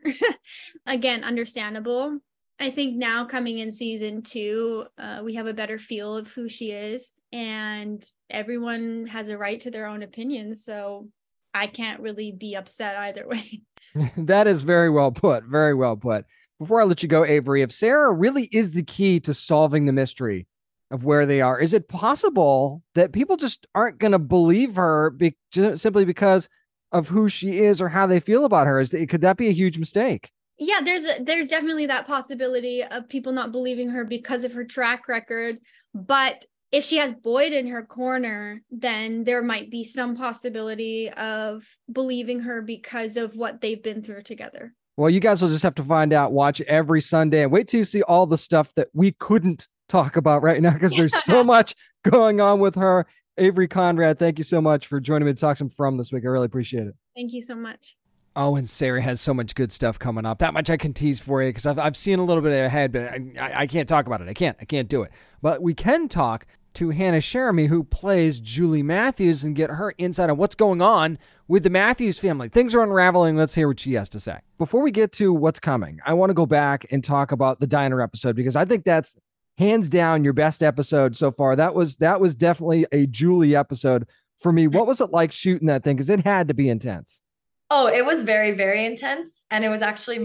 Speaker 13: Again, understandable. I think now coming in season 2, we have a better feel of who she is, and everyone has a right to their own opinion. So I can't really be upset either way.
Speaker 4: That is very well put. Very well put. Before I let you go, Avery, if Sarah really is the key to solving the mystery of where they are, is it possible that people just aren't going to believe her simply because of who she is or how they feel about her? Could that be a huge mistake?
Speaker 13: Yeah, there's definitely that possibility of people not believing her because of her track record. But if she has Boyd in her corner, then there might be some possibility of believing her because of what they've been through together.
Speaker 4: Well, you guys will just have to find out. Watch every Sunday and wait till you see all the stuff that we couldn't talk about right now because there's so much going on with her. Avery Conrad, thank you so much for joining me to talk some From this week. I really appreciate it.
Speaker 13: Thank you so much.
Speaker 4: Oh, and Sarah has so much good stuff coming up. That much I can tease for you because I've seen a little bit ahead, but I can't talk about it. I can't do it. But we can talk to Hannah Sheremy, who plays Julie Matthews, and get her insight on what's going on with the Matthews family. Things are unraveling. Let's hear what she has to say. Before we get to what's coming, I want to go back and talk about the diner episode because I think that's hands down your best episode so far. That was definitely a Julie episode for me. What was it like shooting that thing? Because it had to be intense.
Speaker 14: Oh, it was very, very intense. And it was actually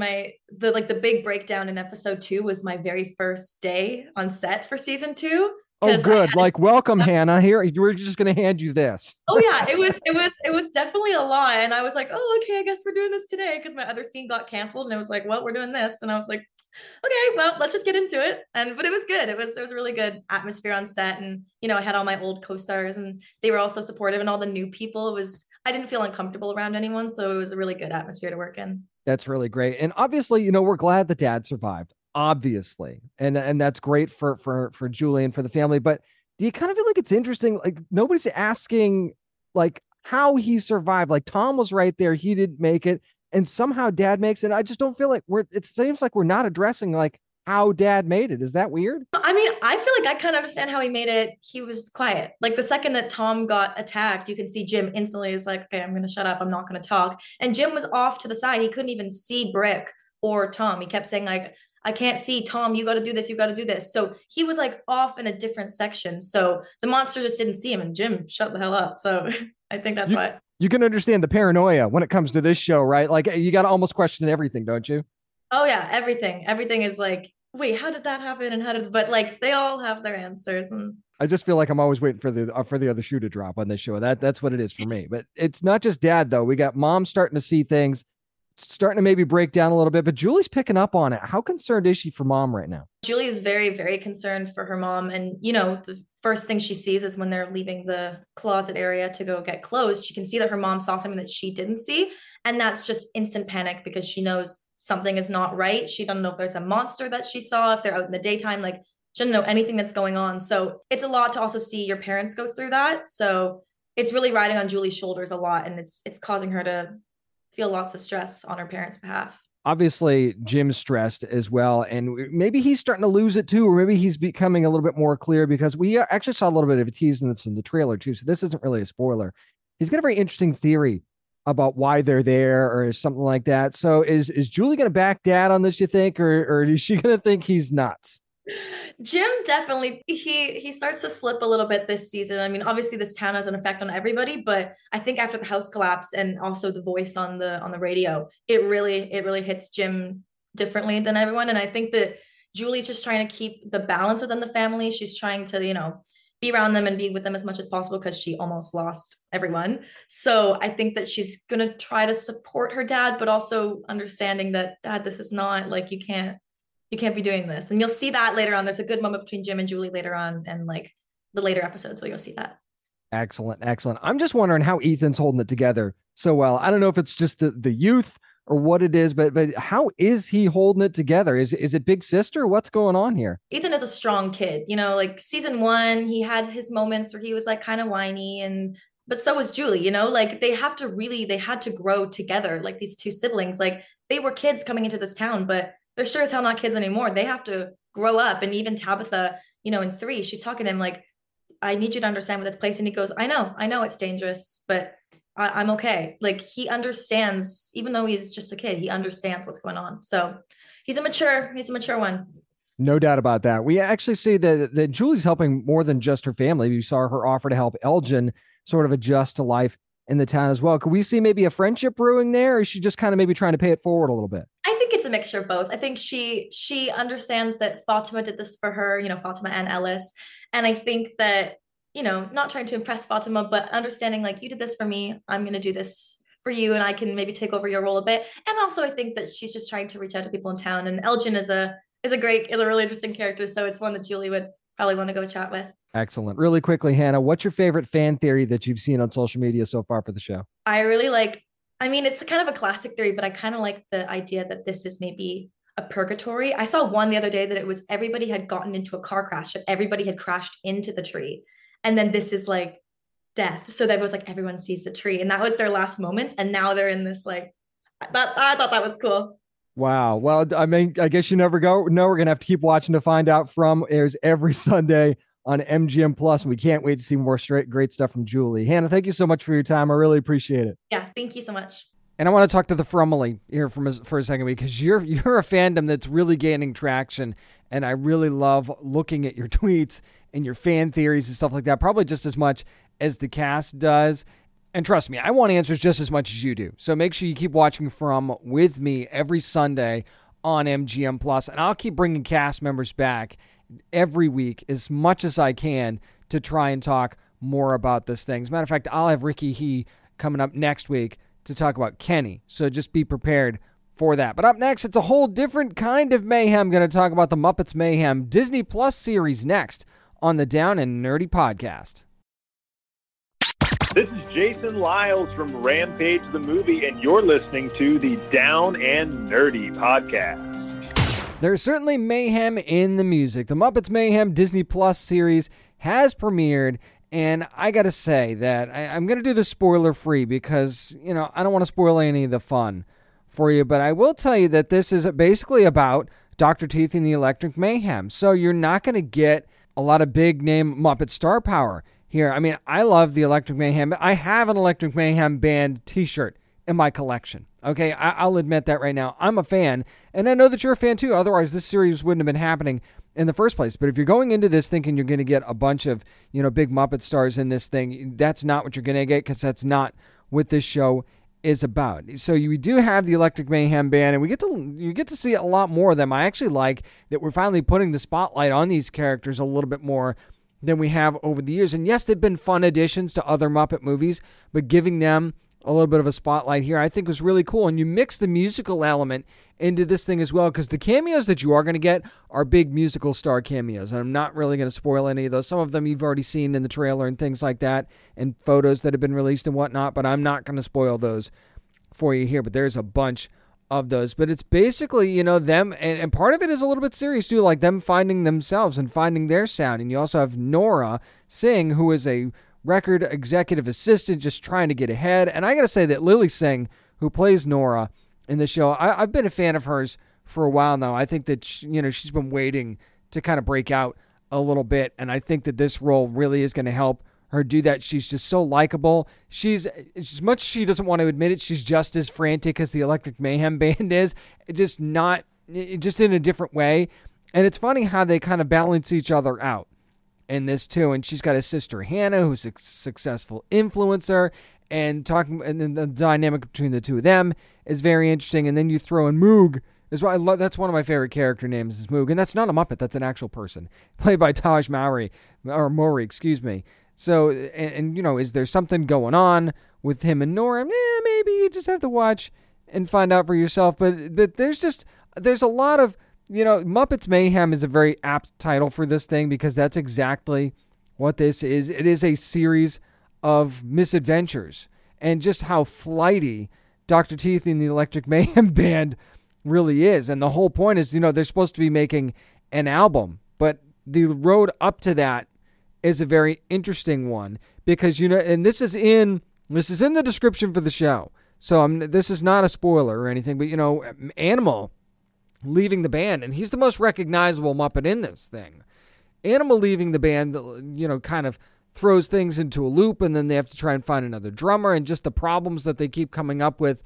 Speaker 14: the big breakdown in episode 2 was my very first day on set for season 2.
Speaker 4: Oh, good. Welcome, Hannah. Here, we're just going to hand you this.
Speaker 14: Oh yeah, it was definitely a lot. And I was like, oh, okay, I guess we're doing this today because my other scene got canceled. And it was like, well, we're doing this. And I was like, okay, well, let's just get into it. But it was good. It was a really good atmosphere on set. And, I had all my old co-stars and they were also supportive, and all the new people. I didn't feel uncomfortable around anyone. So it was a really good atmosphere to work in.
Speaker 4: That's really great. And obviously, we're glad the dad survived, obviously. And that's great for Julie and for the family. But do you kind of feel like it's interesting? Like, nobody's asking like how he survived. Like, Tom was right there. He didn't make it. And somehow dad makes it. I just don't feel like it seems like we're not addressing like how dad made it. Is that weird?
Speaker 14: I mean, I feel like I kind of understand how he made it. He was quiet. Like the second that Tom got attacked, you can see Jim instantly is like, okay, I'm going to shut up. I'm not going to talk. And Jim was off to the side. He couldn't even see Brick or Tom. He kept saying like, I can't see Tom. You got to do this. You got to do this. So he was like off in a different section. So the monster just didn't see him, and Jim shut the hell up. So I think that's why.
Speaker 4: You can understand the paranoia when it comes to this show, right? Like, you got to almost question everything, don't you?
Speaker 14: Oh yeah. Everything is like, wait, how did that happen? And but like, they all have their answers. And
Speaker 4: I just feel like I'm always waiting for the other shoe to drop on this show. That's what it is for me. But it's not just dad though. We got mom starting to see things, starting to maybe break down a little bit, but Julie's picking up on it. How concerned is she for mom right now?
Speaker 14: Julie is very, very concerned for her mom. And, the first thing she sees is when they're leaving the closet area to go get clothes, she can see that her mom saw something that she didn't see. And that's just instant panic because she knows something is not right. She doesn't know if there's a monster that she saw, if they're out in the daytime, like she doesn't know anything that's going on. So it's a lot to also see your parents go through that. So it's really riding on Julie's shoulders a lot. And it's causing her to feel lots of stress on her parents' behalf.
Speaker 4: Obviously, Jim's stressed as well, and maybe he's starting to lose it too, or maybe he's becoming a little bit more clear, because we actually saw a little bit of a tease in the trailer too, so this isn't really a spoiler. He's got a very interesting theory about why they're there or something like that. So is Julie going to back dad on this, you think, or is she going to think he's nuts?
Speaker 14: Jim definitely, he starts to slip a little bit this season. I mean, obviously this town has an effect on everybody, but I think after the house collapse and also the voice on the radio, it really hits Jim differently than everyone. And I think that Julie's just trying to keep the balance within the family. She's trying to, be around them and be with them as much as possible because she almost lost everyone. So I think that she's going to try to support her dad, but also understanding that, Dad, this is not like, you can't be doing this. And you'll see that later on. There's a good moment between Jim and Julie later on and like the later episodes, so you'll see that.
Speaker 4: Excellent. I'm just wondering how Ethan's holding it together so well. I don't know if it's just the youth or what it is, but how is he holding it together? Is it big sister? What's going on here?
Speaker 14: Ethan is a strong kid. Like season 1, he had his moments where he was like kind of whiny, but so was Julie, like they had to grow together. Like these two siblings, like they were kids coming into this town, but they're sure as hell not kids anymore. They have to grow up. And even Tabitha, in 3, she's talking to him like, I need you to understand what this place. And he goes, I know it's dangerous, but I'm okay. Like he understands, even though he's just a kid, he understands what's going on. So he's a mature one.
Speaker 4: No doubt about that. We actually see that Julie's helping more than just her family. We saw her offer to help Elgin sort of adjust to life in the town as well. Could we see maybe a friendship brewing there, or is she just kind of maybe trying to pay it forward a little bit?
Speaker 14: I think it's a mixture of both. I think she understands that Fatima did this for her, Fatima and Ellis. And I think that, not trying to impress Fatima, but understanding like, you did this for me, I'm going to do this for you, and I can maybe take over your role a bit. And also I think that she's just trying to reach out to people in town. And Elgin is a really interesting character. So it's one that Julie would probably want to go chat with.
Speaker 4: Excellent. Really quickly, Hannah, what's your favorite fan theory that you've seen on social media so far for the show?
Speaker 14: I really it's kind of a classic theory, but I kind of like the idea that this is maybe a purgatory. I saw one the other day that it was everybody had gotten into a car crash and everybody had crashed into the tree. And then this is like death. So that was like, everyone sees the tree, and that was their last moments. And now they're in this I thought that was cool.
Speaker 4: Wow. Well, I mean, I guess you never go. No, we're going to have to keep watching to find out. Airs every Sunday on MGM Plus. We can't wait to see more great stuff from Julie. Hannah, thank you so much for your time. I really appreciate it.
Speaker 14: Yeah, thank you so much.
Speaker 4: And I want to talk to the Frumley here for a second, because you're a fandom that's really gaining traction, and I really love looking at your tweets and your fan theories and stuff like that, probably just as much as the cast does. And trust me, I want answers just as much as you do. So make sure you keep watching From with me every Sunday on MGM Plus, and I'll keep bringing cast members back every week as much as I can to try and talk more about this thing. As a matter of fact, I'll have Ricky He coming up next week to talk about Kenny. So just be prepared for that. But up next, it's a whole different kind of mayhem. I'm going to talk about the Muppets Mayhem Disney Plus series next on the Down and Nerdy podcast.
Speaker 15: This is Jason Lyles from Rampage the Movie, and you're listening to the Down and Nerdy podcast.
Speaker 4: There's certainly mayhem in the music. The Muppets Mayhem Disney Plus series has premiered, and I gotta say that I'm gonna do the spoiler-free because, I don't want to spoil any of the fun for you, but I will tell you that this is basically about Dr. Teeth and the Electric Mayhem, so you're not gonna get a lot of big-name Muppet star power here. I mean, I love the Electric Mayhem. I have an Electric Mayhem band t-shirt in my collection. Okay, I'll admit that right now. I'm a fan, and I know that you're a fan too. Otherwise, this series wouldn't have been happening in the first place. But if you're going into this thinking you're going to get a bunch of, big Muppet stars in this thing, that's not what you're going to get, because that's not what this show is about. So you do have the Electric Mayhem band, and you get to see a lot more of them. I actually like that we're finally putting the spotlight on these characters a little bit more than we have over the years. And yes, they've been fun additions to other Muppet movies, but giving them a little bit of a spotlight here I think was really cool. And you mix the musical element into this thing as well, because the cameos that you are going to get are big musical star cameos. And I'm not really going to spoil any of those. Some of them you've already seen in the trailer and things like that, and photos that have been released and whatnot, but I'm not going to spoil those for you here. But there's a bunch of those. But it's basically, them, and part of it is a little bit serious too, like them finding themselves and finding their sound. And you also have Nora Singh, who is a record executive assistant just trying to get ahead. And I got to say that Lily Singh, who plays Nora in the show, I've been a fan of hers for a while now. I think that, she's been waiting to kind of break out a little bit. And I think that this role really is going to help her do that. She's just so likable. She's, as much as she doesn't want to admit it, she's just as frantic as the Electric Mayhem band is, just in a different way. And it's funny how they kind of balance each other out in this too. And she's got a sister Hannah, who's a successful influencer, and then the dynamic between the two of them is very interesting. And then you throw in Moog. That's one of my favorite character names is Moog, and that's not a Muppet, that's an actual person played by Taj Mowry. So, and is there something going on with him and Nora? Maybe you just have to watch and find out for yourself. But there's a lot of, Muppets Mayhem is a very apt title for this thing, because that's exactly what this is. It is a series of misadventures, and just how flighty Dr. Teeth and the Electric Mayhem band really is. And the whole point is, they're supposed to be making an album, but the road up to that is a very interesting one, because and this is in the description for the show, so this is not a spoiler or anything, but Animal leaving the band, and he's the most recognizable Muppet in this thing. Animal leaving the band, kind of throws things into a loop, and then they have to try and find another drummer, and just the problems that they keep coming up with,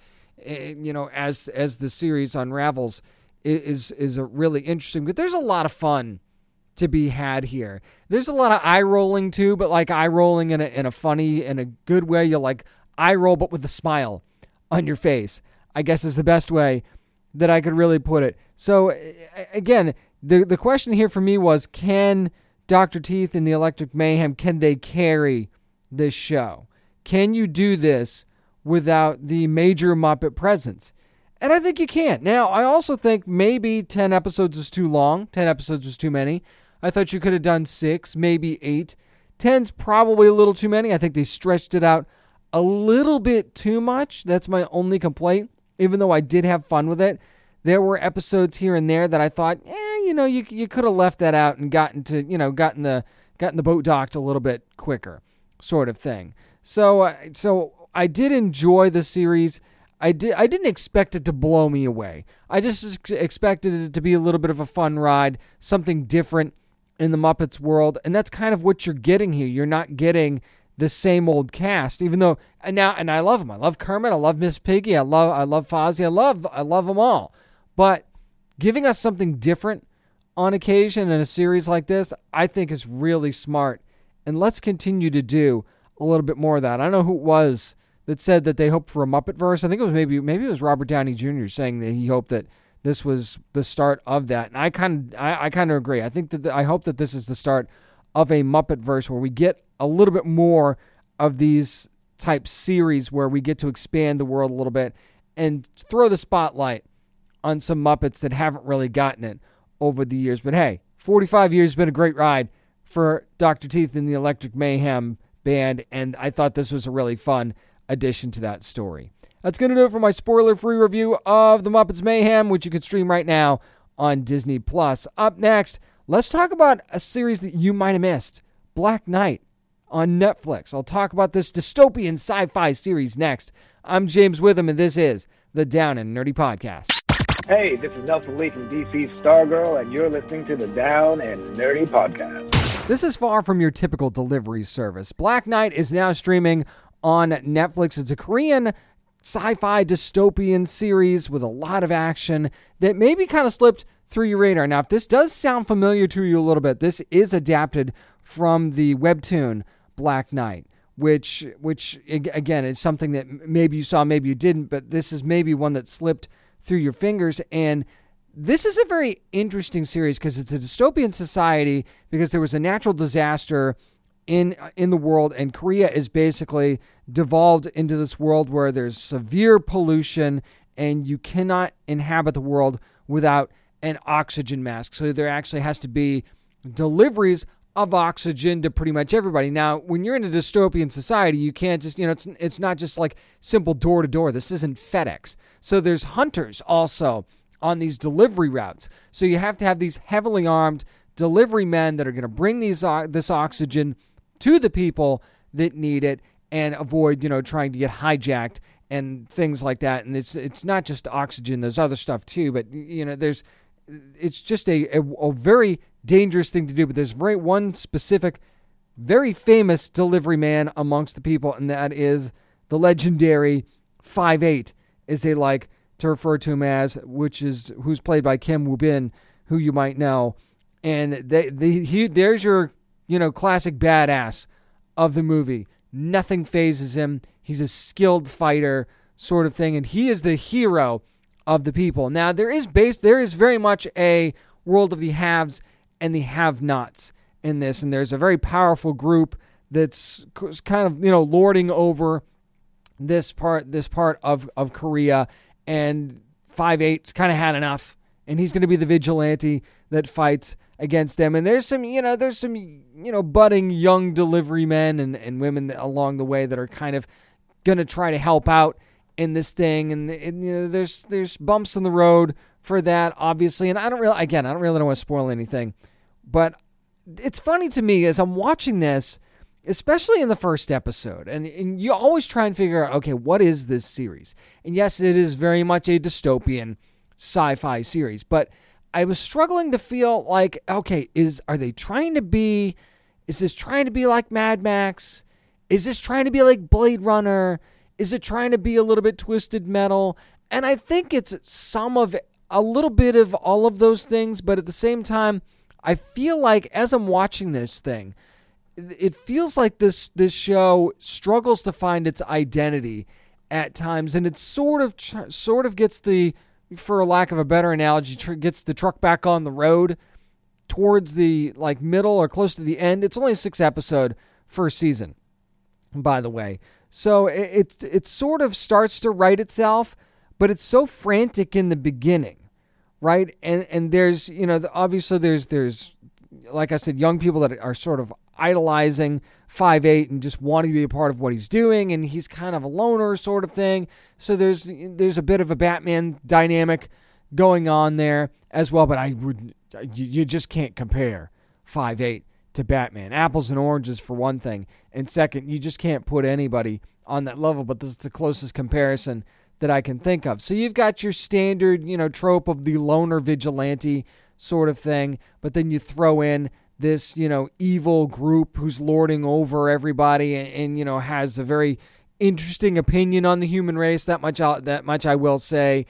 Speaker 4: as the series unravels, is really interesting. But there's a lot of fun to be had here. There's a lot of eye rolling too, but like eye rolling in a funny, in a good way. You'll like eye roll, but with a smile on your face, I guess is the best way that I could really put it. So again, the question here for me was, can Dr. Teeth and the Electric Mayhem, can they carry this show? Can you do this without the major Muppet presence? And I think you can. Now, I also think maybe 10 episodes is too long. 10 episodes was too many. I thought you could have done 6, maybe 8. 10's probably a little too many. I think they stretched it out a little bit too much. That's my only complaint. Even though I did have fun with it, there were episodes here and there that I thought, you could have left that out and gotten the boat docked a little bit quicker, sort of thing. So I did enjoy the series. I didn't expect it to blow me away. I just expected it to be a little bit of a fun ride, something different in the Muppets world, and that's kind of what you're getting here. You're not getting the same old cast, even though and I love them. I love Kermit. I love Miss Piggy. I love Fozzie. I love them all. But giving us something different on occasion in a series like this, I think is really smart. And let's continue to do a little bit more of that. I don't know who it was that said that they hoped for a Muppetverse. I think it was maybe it was Robert Downey Jr. saying that he hoped that this was the start of that. And I kind of agree. I think that I hope that this is the start of a Muppetverse where we get a little bit more of these type series where we get to expand the world a little bit and throw the spotlight on some Muppets that haven't really gotten it over the years. But hey, 45 years has been a great ride for Dr. Teeth and the Electric Mayhem Band, and I thought this was a really fun addition to that story. That's going to do it for my spoiler-free review of The Muppets Mayhem, which you can stream right now on Disney+. Up next, let's talk about a series that you might have missed, Black Knight on Netflix. I'll talk about this dystopian sci-fi series next. I'm James Witham, and this is the Down and Nerdy Podcast.
Speaker 15: Hey, this is Nelson Lee from DC's Stargirl, and you're listening to the Down and Nerdy Podcast.
Speaker 4: This is far from your typical delivery service. Black Knight is now streaming on Netflix. It's a Korean sci-fi dystopian series with a lot of action that maybe kind of slipped through your radar. Now, if this does sound familiar to you a little bit, this is adapted from the webtoon Black Knight, which again is something that maybe you saw, maybe you didn't, but this is maybe one that slipped through your fingers. And this is a very interesting series because it's a dystopian society because there was a natural disaster in the world, and Korea is basically devolved into this world where there's severe pollution and you cannot inhabit the world without an oxygen mask. So there actually has to be deliveries of oxygen to pretty much everybody. Now, when you're in a dystopian society, you can't just, it's not just like simple door to door. This isn't FedEx. So there's hunters also on these delivery routes. So you have to have these heavily armed delivery men that are going to bring this oxygen to the people that need it and avoid, trying to get hijacked and things like that. And it's not just oxygen. There's other stuff too. But, it's just a very dangerous thing to do. But there's one specific, very famous delivery man amongst the people, and that is the legendary 5'8", as they like to refer to him as, who's played by Kim Woo-bin, who you might know. And there's your classic badass of the movie. Nothing phases him. He's a skilled fighter sort of thing, and he is the hero of the people. Now, there is very much a world of the haves and the have-nots in this, and there's a very powerful group that's kind of, lording over this part of Korea, and 5'8's kind of had enough, and he's going to be the vigilante that fights against them. And there's some budding young delivery men and women along the way that are kind of going to try to help out in this thing. And there's bumps in the road for that, obviously. And I don't really don't want to spoil anything, but it's funny to me as I'm watching this, especially in the first episode, and you always try and figure out, okay, what is this series? And yes, it is very much a dystopian sci-fi series, but I was struggling to feel like, okay, is this trying to be like Mad Max? Is this trying to be like Blade Runner? Is it trying to be a little bit Twisted Metal? And I think it's a little bit of all of those things, but at the same time, I feel like as I'm watching this thing, it feels like this show struggles to find its identity at times, and it sort of gets the, for lack of a better analogy, gets the truck back on the road towards the middle or close to the end. It's only a 6-episode first season, by the way. So it sort of starts to right itself, but it's so frantic in the beginning, right? And there's, obviously there's like I said, young people that are sort of idolizing 5'8" and just wanting to be a part of what he's doing, and he's kind of a loner sort of thing. So there's a bit of a Batman dynamic going on there as well, but you just can't compare 5'8" to Batman. Apples and oranges for one thing, and second, you just can't put anybody on that level, but this is the closest comparison that I can think of. So you've got your standard, trope of the loner vigilante sort of thing, but then you throw in this, evil group who's lording over everybody and has a very interesting opinion on the human race. That much I will say.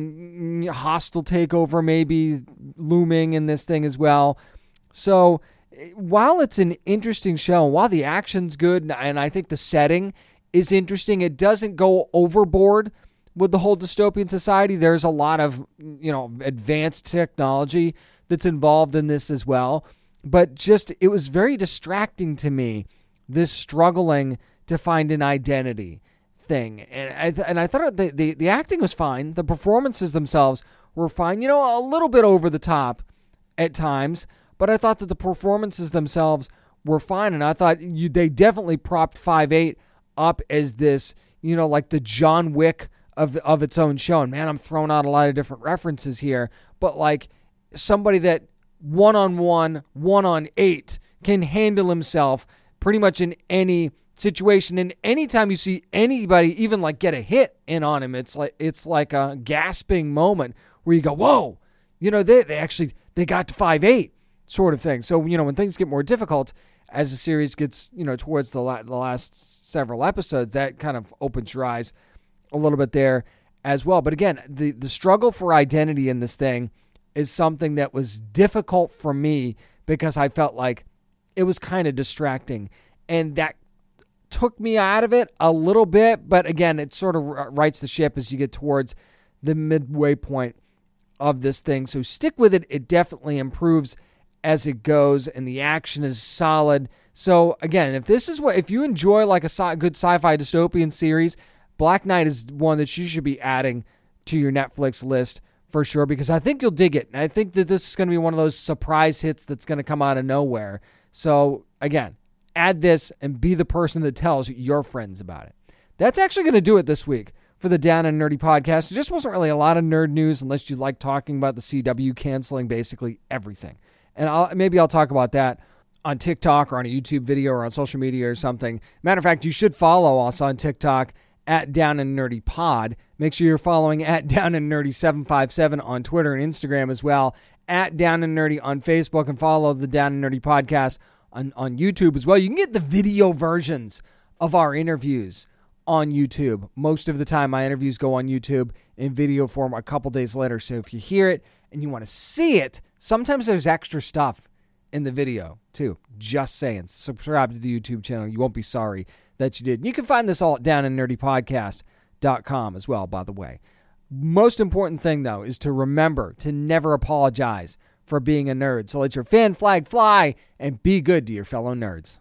Speaker 4: And hostile takeover maybe looming in this thing as well. So while it's an interesting show, while the action's good, and I think the setting is interesting, it doesn't go overboard with the whole dystopian society. There's a lot of, advanced technology that's involved in this as well. But just, it was very distracting to me, this struggling to find an identity thing. And I thought the acting was fine. The performances themselves were fine. A little bit over the top at times, but I thought that the performances themselves were fine. And I thought they definitely propped 5/8 up as this, like the John Wick of its own show. And man, I'm throwing out a lot of different references here, but like somebody that 1-on-1, 1-on-8 can handle himself pretty much in any situation. And anytime you see anybody even like get a hit in on him, it's like a gasping moment where you go, whoa, they got to 5/8 sort of thing. So, when things get more difficult as the series gets, towards the last several episodes, that kind of opens your eyes a little bit there as well. But again, the struggle for identity in this thing is something that was difficult for me because I felt like it was kind of distracting, and that took me out of it a little bit. But again, it sort of rights the ship as you get towards the midway point of this thing. So stick with it. It definitely improves as it goes, and the action is solid. So again, if you enjoy like a good sci-fi dystopian series, Black Knight is one that you should be adding to your Netflix list for sure, because I think you'll dig it. And I think that this is going to be one of those surprise hits that's going to come out of nowhere. So again, add this and be the person that tells your friends about it. That's actually going to do it this week for the Down and Nerdy podcast. There just wasn't really a lot of nerd news unless you like talking about the CW canceling basically everything. And maybe I'll talk about that on TikTok or on a YouTube video or on social media or something. Matter of fact, you should follow us on TikTok at Down and Nerdy Pod. Make sure you're following at Down and Nerdy 757 on Twitter and Instagram as well, at Down and Nerdy on Facebook, and follow the Down and Nerdy podcast on YouTube as well. You can get the video versions of our interviews on YouTube. Most of the time, my interviews go on YouTube in video form a couple days later. So if you hear it and you want to see it, sometimes there's extra stuff in the video too. Just saying. Subscribe to the YouTube channel. You won't be sorry that you did. And you can find this all at downandnerdypodcast.com as well, by the way. Most important thing, though, is to remember to never apologize for being a nerd. So let your fan flag fly and be good to your fellow nerds.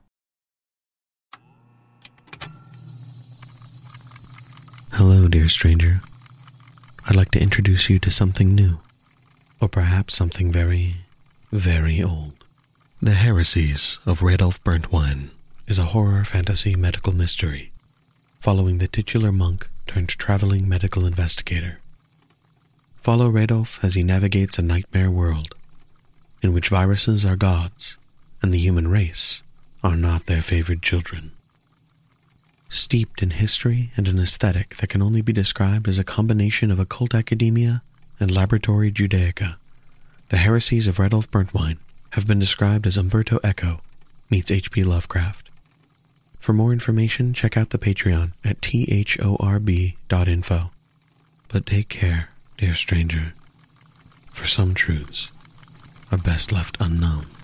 Speaker 16: Hello, dear stranger. I'd like to introduce you to something new, or perhaps something very, very old. The Heresies of Radolf Burntwine is a horror fantasy medical mystery following the titular monk turned traveling medical investigator. Follow Radolf as he navigates a nightmare world in which viruses are gods and the human race are not their favored children. Steeped in history and an aesthetic that can only be described as a combination of occult academia and laboratory Judaica, the Heresies of Radolf Burntwine have been described as Umberto Eco meets H.P. Lovecraft. For more information, check out the Patreon at thorb.info. But take care, dear stranger, for some truths are best left unknown.